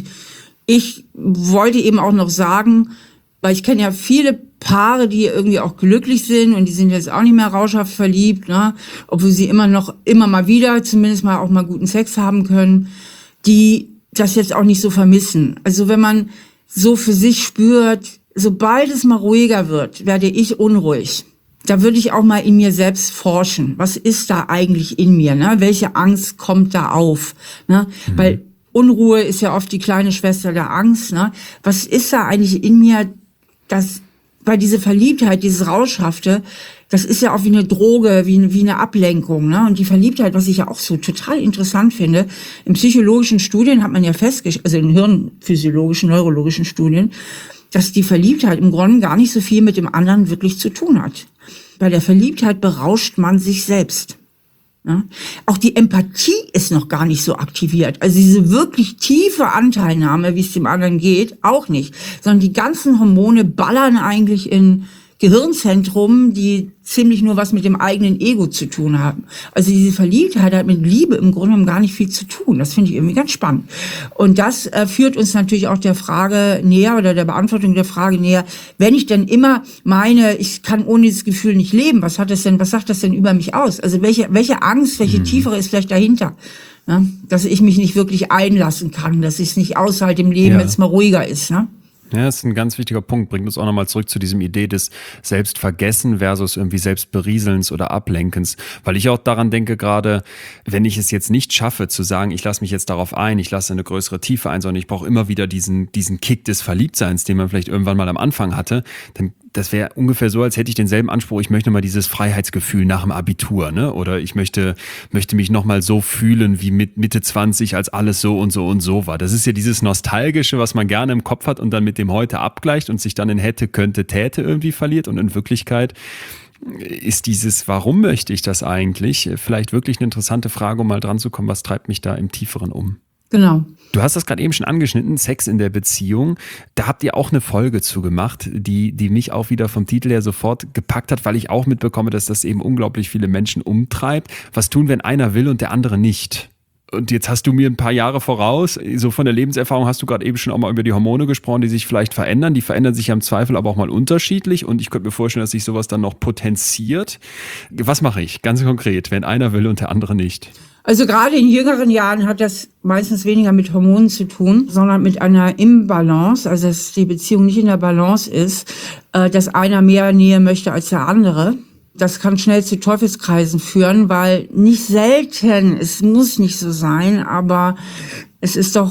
Speaker 1: ich wollte eben auch noch sagen, weil ich kenne ja viele Paare, die irgendwie auch glücklich sind und die sind jetzt auch nicht mehr rauschhaft verliebt, ne? Obwohl sie immer noch, immer mal wieder, zumindest mal auch mal guten Sex haben können, die das jetzt auch nicht so vermissen. Also wenn man so für sich spürt, sobald es mal ruhiger wird, werde ich unruhig. Da würde ich auch mal in mir selbst forschen. Was ist da eigentlich in mir? Ne? Welche Angst kommt da auf? Ne? Mhm. Weil Unruhe ist ja oft die kleine Schwester der Angst. Ne? Was ist da eigentlich in mir, das, weil diese Verliebtheit, dieses Rauschhafte, das ist ja auch wie eine Droge, wie, wie eine Ablenkung. Ne? Und die Verliebtheit, was ich ja auch so total interessant finde, in psychologischen Studien hat man ja festgestellt, also in hirnphysiologischen, neurologischen Studien, dass die Verliebtheit im Grunde gar nicht so viel mit dem anderen wirklich zu tun hat. Bei der Verliebtheit berauscht man sich selbst. Ja? Auch die Empathie ist noch gar nicht so aktiviert. Also diese wirklich tiefe Anteilnahme, wie es dem anderen geht, auch nicht. Sondern die ganzen Hormone ballern eigentlich in Gehirnzentrum, die ziemlich nur was mit dem eigenen Ego zu tun haben. Also diese Verliebtheit hat mit Liebe im Grunde genommen gar nicht viel zu tun. Das finde ich irgendwie ganz spannend. Und das äh, führt uns natürlich auch der Frage näher oder der Beantwortung der Frage näher, wenn ich denn immer meine, ich kann ohne dieses Gefühl nicht leben, was hat das denn, was sagt das denn über mich aus? Also welche, welche Angst, welche mhm. tiefere ist vielleicht dahinter? Ne? Dass ich mich nicht wirklich einlassen kann, dass ich es nicht aushalte im Leben, ja. wenn es mal ruhiger ist, ne?
Speaker 3: Ja, das ist ein ganz wichtiger Punkt. Bringt uns auch nochmal zurück zu diesem Idee des Selbstvergessen versus irgendwie Selbstberieselns oder Ablenkens. Weil ich auch daran denke gerade, wenn ich es jetzt nicht schaffe zu sagen, ich lasse mich jetzt darauf ein, ich lasse eine größere Tiefe ein, sondern ich brauche immer wieder diesen, diesen Kick des Verliebtseins, den man vielleicht irgendwann mal am Anfang hatte, dann das wäre ungefähr so, als hätte ich denselben Anspruch, ich möchte mal dieses Freiheitsgefühl nach dem Abitur, ne? Oder ich möchte, möchte mich nochmal so fühlen wie mit Mitte zwanzig, als alles so und so und so war. Das ist ja dieses Nostalgische, was man gerne im Kopf hat und dann mit dem Heute abgleicht und sich dann in hätte, könnte, täte irgendwie verliert. Und in Wirklichkeit ist dieses, warum möchte ich das eigentlich, vielleicht wirklich eine interessante Frage, um mal dran zu kommen, was treibt mich da im Tieferen um?
Speaker 1: Genau.
Speaker 3: Du hast das gerade eben schon angeschnitten, Sex in der Beziehung. Da habt ihr auch eine Folge zu gemacht, die, die mich auch wieder vom Titel her sofort gepackt hat, weil ich auch mitbekomme, dass das eben unglaublich viele Menschen umtreibt. Was tun, wenn einer will und der andere nicht? Und jetzt hast du mir ein paar Jahre voraus, so von der Lebenserfahrung hast du gerade eben schon auch mal über die Hormone gesprochen, die sich vielleicht verändern. Die verändern sich ja im Zweifel aber auch mal unterschiedlich und ich könnte mir vorstellen, dass sich sowas dann noch potenziert. Was mache ich ganz konkret, wenn einer will und der andere nicht?
Speaker 1: Also gerade in jüngeren Jahren hat das meistens weniger mit Hormonen zu tun, sondern mit einer Imbalance, also dass die Beziehung nicht in der Balance ist, dass einer mehr Nähe möchte als der andere. Das kann schnell zu Teufelskreisen führen, weil nicht selten, es muss nicht so sein, aber es ist doch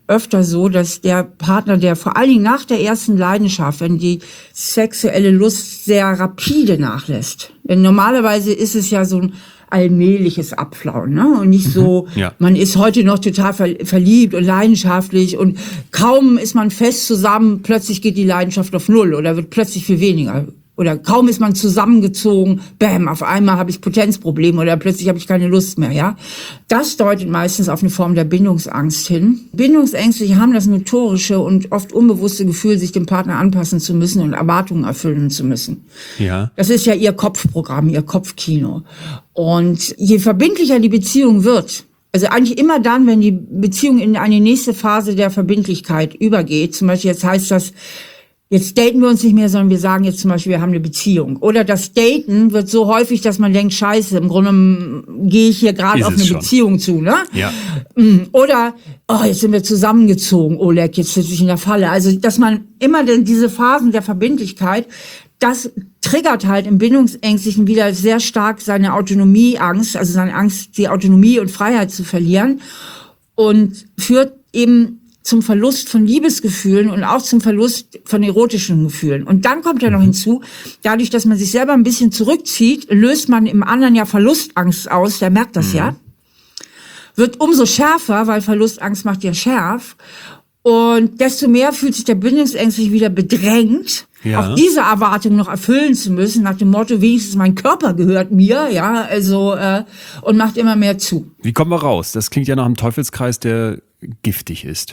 Speaker 1: öfter so, dass der Partner, der vor allen Dingen nach der ersten Leidenschaft, wenn die sexuelle Lust sehr rapide nachlässt. Denn normalerweise ist es ja so ein allmähliches Abflauen, ne? Und nicht so,
Speaker 3: mhm, ja.
Speaker 1: man ist heute noch total ver- verliebt und leidenschaftlich und kaum ist man fest zusammen, plötzlich geht die Leidenschaft auf Null oder wird plötzlich viel weniger. Oder kaum ist man zusammengezogen, bam, auf einmal habe ich Potenzprobleme oder plötzlich habe ich keine Lust mehr, ja. Das deutet meistens auf eine Form der Bindungsangst hin. Bindungsängstliche haben das notorische und oft unbewusste Gefühl, sich dem Partner anpassen zu müssen und Erwartungen erfüllen zu müssen.
Speaker 3: Ja.
Speaker 1: Das ist ja ihr Kopfprogramm, ihr Kopfkino. Und je verbindlicher die Beziehung wird, also eigentlich immer dann, wenn die Beziehung in eine nächste Phase der Verbindlichkeit übergeht, zum Beispiel jetzt heißt das, jetzt daten wir uns nicht mehr, sondern wir sagen jetzt zum Beispiel, wir haben eine Beziehung. Oder das Daten wird so häufig, dass man denkt, scheiße, im Grunde gehe ich hier gerade auf eine
Speaker 3: schon.
Speaker 1: Beziehung zu, ne?
Speaker 3: Ja.
Speaker 1: Oder, oh, jetzt sind wir zusammengezogen, Oleg, jetzt sitze ich in der Falle. Also, dass man immer denn diese Phasen der Verbindlichkeit, das triggert halt im Bindungsängstlichen wieder sehr stark seine Autonomieangst, also seine Angst, die Autonomie und Freiheit zu verlieren und führt eben zum Verlust von Liebesgefühlen und auch zum Verlust von erotischen Gefühlen. Und dann kommt ja noch hinzu, dadurch, dass man sich selber ein bisschen zurückzieht, löst man im anderen ja Verlustangst aus, der merkt das mhm. ja, wird umso schärfer, weil Verlustangst macht ja scharf. Und desto mehr fühlt sich der Bindungsängstliche wieder bedrängt, ja. auch diese Erwartung noch erfüllen zu müssen, nach dem Motto, wenigstens mein Körper gehört mir, ja, also, äh, und macht immer mehr zu.
Speaker 3: Wie kommen wir raus? Das klingt ja nach einem Teufelskreis, der giftig ist.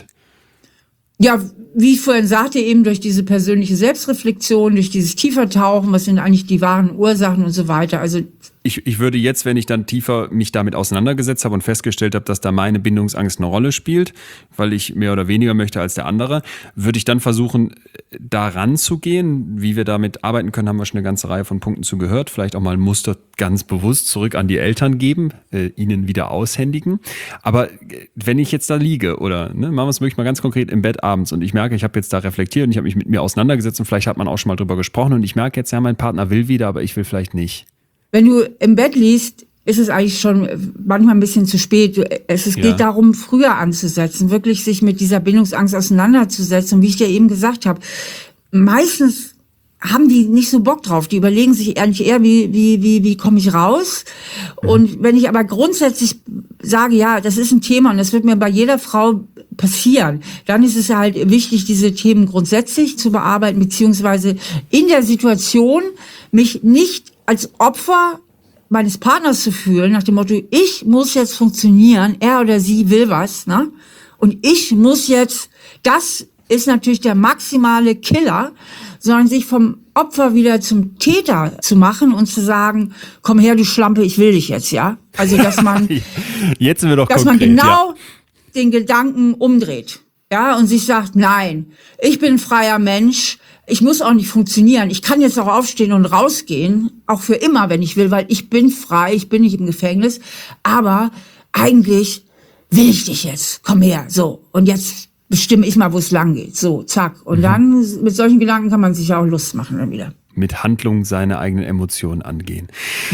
Speaker 1: Ja, wie ich vorhin sagte, eben durch diese persönliche Selbstreflexion, durch dieses Tiefertauchen, was sind eigentlich die wahren Ursachen und so weiter. Also
Speaker 3: Ich, ich würde jetzt, wenn ich dann tiefer mich damit auseinandergesetzt habe und festgestellt habe, dass da meine Bindungsangst eine Rolle spielt, weil ich mehr oder weniger möchte als der andere, würde ich dann versuchen, da ranzugehen. Wie wir damit arbeiten können, haben wir schon eine ganze Reihe von Punkten zu gehört. Vielleicht auch mal ein Muster ganz bewusst zurück an die Eltern geben, äh, ihnen wieder aushändigen. Aber wenn ich jetzt da liege oder ne, machen wir es wirklich mal ganz konkret im Bett abends und ich merke, ich habe jetzt da reflektiert und ich habe mich mit mir auseinandergesetzt und vielleicht hat man auch schon mal drüber gesprochen und ich merke jetzt, ja, mein Partner will wieder, aber ich will vielleicht nicht.
Speaker 1: Wenn du im Bett liegst, ist es eigentlich schon manchmal ein bisschen zu spät. Es, es geht ja. darum, früher anzusetzen, wirklich sich mit dieser Bindungsangst auseinanderzusetzen. Und wie ich dir eben gesagt habe, meistens haben die nicht so Bock drauf. Die überlegen sich eigentlich eher, wie wie wie wie komme ich raus? Und wenn ich aber grundsätzlich sage, ja, das ist ein Thema und das wird mir bei jeder Frau passieren, dann ist es halt wichtig, diese Themen grundsätzlich zu bearbeiten, beziehungsweise in der Situation mich nicht als Opfer meines Partners zu fühlen, nach dem Motto, ich muss jetzt funktionieren, er oder sie will was, ne? Und ich muss jetzt, das ist natürlich der maximale Killer, sondern sich vom Opfer wieder zum Täter zu machen und zu sagen, komm her, du Schlampe, ich will dich jetzt, ja? Also, dass man,
Speaker 3: jetzt sind wir doch
Speaker 1: dass
Speaker 3: konkret,
Speaker 1: man genau
Speaker 3: ja.
Speaker 1: den Gedanken umdreht, ja? Und sich sagt, nein, ich bin ein freier Mensch, ich muss auch nicht funktionieren. Ich kann jetzt auch aufstehen und rausgehen, auch für immer, wenn ich will, weil ich bin frei, ich bin nicht im Gefängnis. Aber eigentlich will ich dich jetzt. Komm her, so. Und jetzt bestimme ich mal, wo es lang geht. So, zack. Und mhm. dann, mit solchen Gedanken kann man sich ja auch Lust machen dann wieder.
Speaker 3: Mit Handlung seine eigenen Emotionen angehen.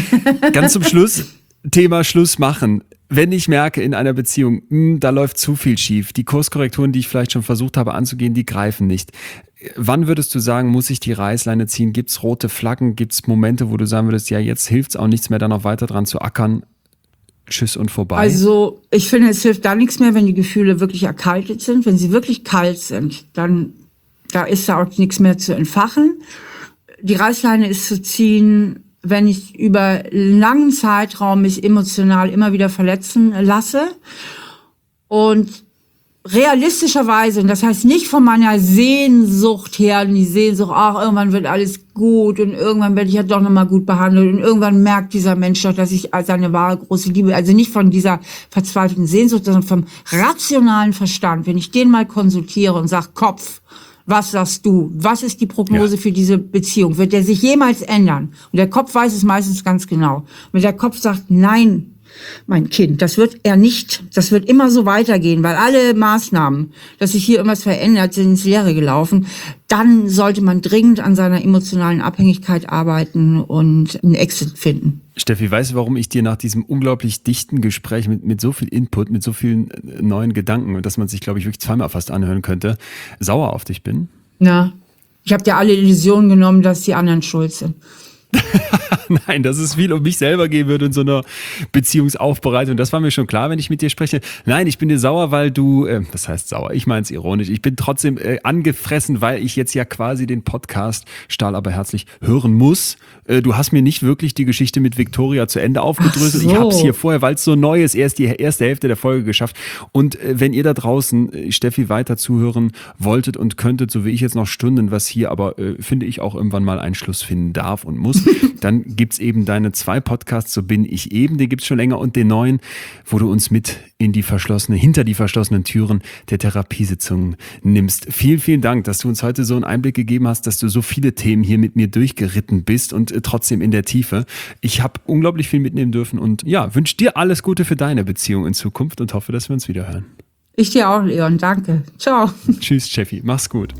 Speaker 3: Ganz zum Schluss, Thema Schluss machen. Wenn ich merke in einer Beziehung, mh, da läuft zu viel schief, die Kurskorrekturen, die ich vielleicht schon versucht habe anzugehen, die greifen nicht. Wann würdest du sagen, muss ich die Reißleine ziehen? Gibt's rote Flaggen? Gibt's Momente, wo du sagen würdest, ja, jetzt hilft's auch nichts mehr, da noch weiter dran zu ackern? Tschüss und vorbei.
Speaker 1: Also ich finde, es hilft da nichts mehr, wenn die Gefühle wirklich erkaltet sind. Wenn sie wirklich kalt sind, dann da ist da auch nichts mehr zu entfachen. Die Reißleine ist zu ziehen, wenn ich über einen langen Zeitraum mich emotional immer wieder verletzen lasse. Und realistischerweise, und das heißt nicht von meiner Sehnsucht her, die Sehnsucht, ach, irgendwann wird alles gut und irgendwann werde ich ja doch nochmal gut behandelt und irgendwann merkt dieser Mensch doch, dass ich als seine wahre große Liebe, also nicht von dieser verzweifelten Sehnsucht, sondern vom rationalen Verstand, wenn ich den mal konsultiere und sage, Kopf, was sagst du? Was ist die Prognose ja. für diese Beziehung? Wird der sich jemals ändern? Und der Kopf weiß es meistens ganz genau. Wenn der Kopf sagt, nein, mein Kind, das wird er nicht. Das wird immer so weitergehen, weil alle Maßnahmen, dass sich hier irgendwas verändert, sind ins Leere gelaufen. Dann sollte man dringend an seiner emotionalen Abhängigkeit arbeiten und einen Exit finden.
Speaker 3: Steffi, weißt du, warum ich dir nach diesem unglaublich dichten Gespräch mit, mit so viel Input, mit so vielen neuen Gedanken, dass man sich, glaube ich, wirklich zweimal fast anhören könnte, sauer auf dich bin?
Speaker 1: Na, ich habe dir alle Illusionen genommen, dass die anderen schuld sind.
Speaker 3: Nein, dass es viel um mich selber gehen wird in so einer Beziehungsaufbereitung. Das war mir schon klar, wenn ich mit dir spreche. Nein, ich bin dir sauer, weil du, äh, das heißt sauer, ich meine es ironisch, ich bin trotzdem äh, angefressen, weil ich jetzt ja quasi den Podcast Stahl aber herzlich hören muss. Äh, du hast mir nicht wirklich die Geschichte mit Victoria zu Ende aufgedröselt.
Speaker 1: Ach so.
Speaker 3: Ich habe es hier vorher, weil es so neu ist, erst die erste Hälfte der Folge geschafft. Und äh, wenn ihr da draußen äh, Steffi weiter zuhören wolltet und könntet, so wie ich jetzt noch Stunden, was hier aber, äh, finde ich, auch irgendwann mal einen Schluss finden darf und muss, dann gibt's eben deine zwei Podcasts, so bin ich eben, den gibt's schon länger, und den neuen, wo du uns mit in die verschlossene, hinter die verschlossenen Türen der Therapiesitzungen nimmst. Vielen, vielen Dank, dass du uns heute so einen Einblick gegeben hast, dass du so viele Themen hier mit mir durchgeritten bist und äh, trotzdem in der Tiefe. Ich habe unglaublich viel mitnehmen dürfen und ja, wünsche dir alles Gute für deine Beziehung in Zukunft und hoffe, dass wir uns wieder hören.
Speaker 1: Ich dir auch, Leon. Danke. Ciao.
Speaker 3: Tschüss, Steffi. Mach's gut.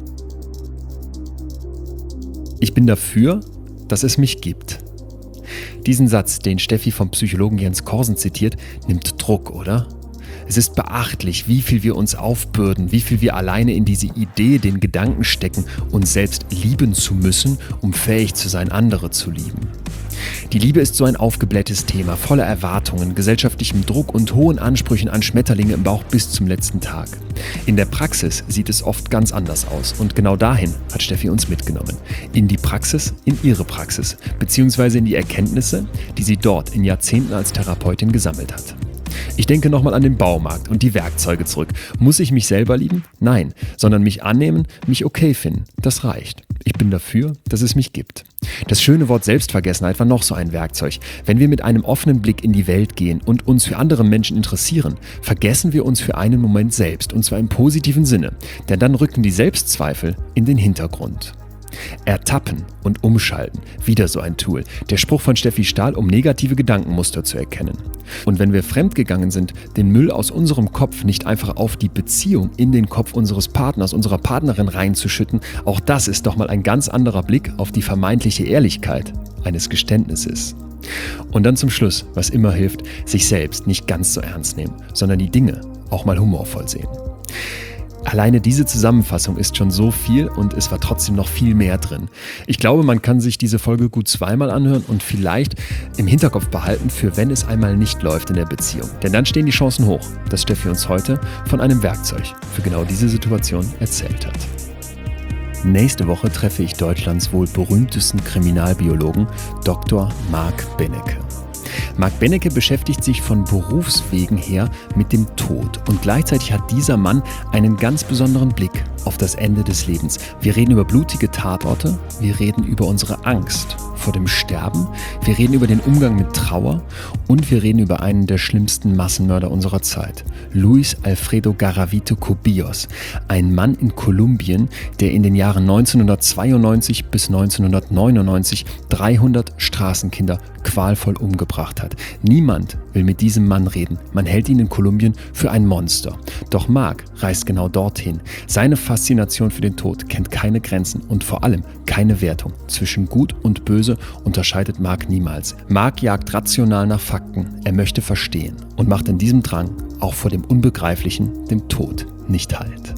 Speaker 3: Ich bin dafür, dass es mich gibt. Diesen Satz, den Steffi vom Psychologen Jens Korsen zitiert, nimmt Druck, oder? Es ist beachtlich, wie viel wir uns aufbürden, wie viel wir alleine in diese Idee, den Gedanken stecken, uns selbst lieben zu müssen, um fähig zu sein, andere zu lieben. Die Liebe ist so ein aufgeblähtes Thema, voller Erwartungen, gesellschaftlichem Druck und hohen Ansprüchen an Schmetterlinge im Bauch bis zum letzten Tag. In der Praxis sieht es oft ganz anders aus und genau dahin hat Steffi uns mitgenommen. In die Praxis, in ihre Praxis, beziehungsweise in die Erkenntnisse, die sie dort in Jahrzehnten als Therapeutin gesammelt hat. Ich denke nochmal an den Baumarkt und die Werkzeuge zurück. Muss ich mich selber lieben? Nein, sondern mich annehmen, mich okay finden. Das reicht. Ich bin dafür, dass es mich gibt. Das schöne Wort Selbstvergessenheit war noch so ein Werkzeug. Wenn wir mit einem offenen Blick in die Welt gehen und uns für andere Menschen interessieren, vergessen wir uns für einen Moment selbst, und zwar im positiven Sinne. Denn dann rücken die Selbstzweifel in den Hintergrund. Ertappen und umschalten, wieder so ein Tool. Der Spruch von Steffi Stahl, um negative Gedankenmuster zu erkennen. Und wenn wir fremdgegangen sind, den Müll aus unserem Kopf nicht einfach auf die Beziehung in den Kopf unseres Partners, unserer Partnerin reinzuschütten, auch das ist doch mal ein ganz anderer Blick auf die vermeintliche Ehrlichkeit eines Geständnisses. Und dann zum Schluss, was immer hilft, sich selbst nicht ganz so ernst nehmen, sondern die Dinge auch mal humorvoll sehen. Alleine diese Zusammenfassung ist schon so viel und es war trotzdem noch viel mehr drin. Ich glaube, man kann sich diese Folge gut zweimal anhören und vielleicht im Hinterkopf behalten, für wenn es einmal nicht läuft in der Beziehung. Denn dann stehen die Chancen hoch, dass Steffi uns heute von einem Werkzeug für genau diese Situation erzählt hat. Nächste Woche treffe ich Deutschlands wohl berühmtesten Kriminalbiologen, Doktor Marc Benecke. Marc Benecke beschäftigt sich von Berufswegen her mit dem Tod und gleichzeitig hat dieser Mann einen ganz besonderen Blick auf das Ende des Lebens. Wir reden über blutige Tatorte, wir reden über unsere Angst vor dem Sterben, wir reden über den Umgang mit Trauer und wir reden über einen der schlimmsten Massenmörder unserer Zeit, Luis Alfredo Garavito Cubillos, ein Mann in Kolumbien, der in den Jahren neunzehnhundertzweiundneunzig bis neunzehnhundertneunundneunzig dreihundert Straßenkinder qualvoll umgebracht hat. Niemand will mit diesem Mann reden. Man hält ihn in Kolumbien für ein Monster. Doch Marc reist genau dorthin. Seine Faszination für den Tod kennt keine Grenzen und vor allem keine Wertung. Zwischen Gut und Böse unterscheidet Marc niemals. Marc jagt rational nach Fakten. Er möchte verstehen und macht in diesem Drang auch vor dem Unbegreiflichen, dem Tod, nicht Halt.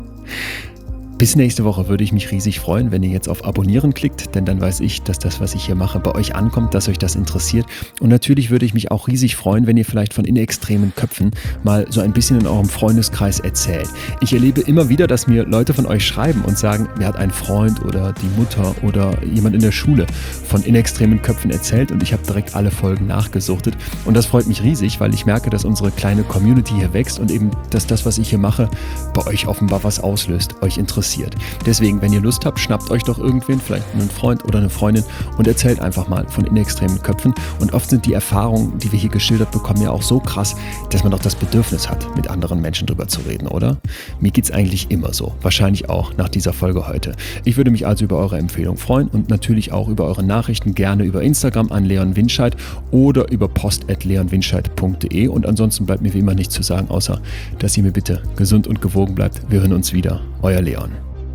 Speaker 3: Bis nächste Woche würde ich mich riesig freuen, wenn ihr jetzt auf Abonnieren klickt, denn dann weiß ich, dass das, was ich hier mache, bei euch ankommt, dass euch das interessiert. Und natürlich würde ich mich auch riesig freuen, wenn ihr vielleicht von In extremen Köpfen mal so ein bisschen in eurem Freundeskreis erzählt. Ich erlebe immer wieder, dass mir Leute von euch schreiben und sagen, mir hat ein Freund oder die Mutter oder jemand in der Schule von In extremen Köpfen erzählt und ich habe direkt alle Folgen nachgesuchtet. Und das freut mich riesig, weil ich merke, dass unsere kleine Community hier wächst und eben, dass das, was ich hier mache, bei euch offenbar was auslöst, euch interessiert. Deswegen, wenn ihr Lust habt, schnappt euch doch irgendwen, vielleicht einen Freund oder eine Freundin und erzählt einfach mal von In extremen Köpfen. Und oft sind die Erfahrungen, die wir hier geschildert bekommen, ja auch so krass, dass man doch das Bedürfnis hat, mit anderen Menschen drüber zu reden, oder? Mir geht's eigentlich immer so. Wahrscheinlich auch nach dieser Folge heute. Ich würde mich also über eure Empfehlung freuen und natürlich auch über eure Nachrichten gerne über Instagram an Leon Winscheid oder über post at leon winscheid punkt de. Und ansonsten bleibt mir wie immer nichts zu sagen, außer, dass ihr mir bitte gesund und gewogen bleibt. Wir hören uns wieder. Euer Leon.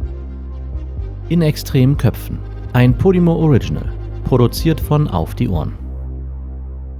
Speaker 4: In extremen Köpfen. Ein Podimo Original. Produziert von Auf die Ohren.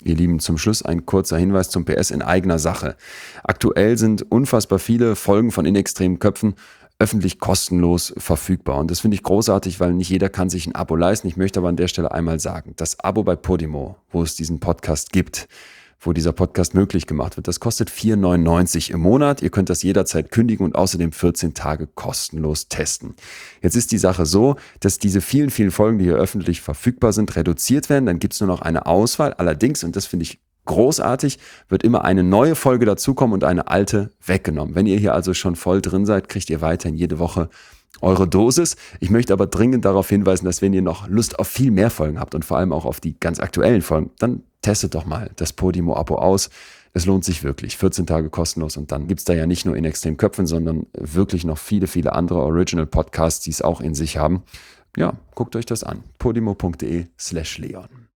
Speaker 5: ihr Lieben, zum Schluss ein kurzer Hinweis zum P S in eigener Sache. Aktuell sind unfassbar viele Folgen von In extremen Köpfen öffentlich kostenlos verfügbar. Und das finde ich großartig, weil nicht jeder kann sich ein Abo leisten. Ich möchte aber an der Stelle einmal sagen, das Abo bei Podimo, wo es diesen Podcast gibt, wo dieser Podcast möglich gemacht wird, das kostet vier neunundneunzig im Monat. Ihr könnt das jederzeit kündigen und außerdem vierzehn Tage kostenlos testen. Jetzt ist die Sache so, dass diese vielen, vielen Folgen, die hier öffentlich verfügbar sind, reduziert werden. Dann gibt es nur noch eine Auswahl. Allerdings, und das finde ich großartig, wird immer eine neue Folge dazukommen und eine alte weggenommen. Wenn ihr hier also schon voll drin seid, kriegt ihr weiterhin jede Woche eure Dosis. Ich möchte aber dringend darauf hinweisen, dass wenn ihr noch Lust auf viel mehr Folgen habt und vor allem auch auf die ganz aktuellen Folgen, dann testet doch mal das Podimo-Abo aus. Es lohnt sich wirklich. vierzehn Tage kostenlos und dann gibt's da ja nicht nur In extremen Köpfen, sondern wirklich noch viele, viele andere Original-Podcasts, die es auch in sich haben. Ja, guckt euch das an. podimo.de slash Leon.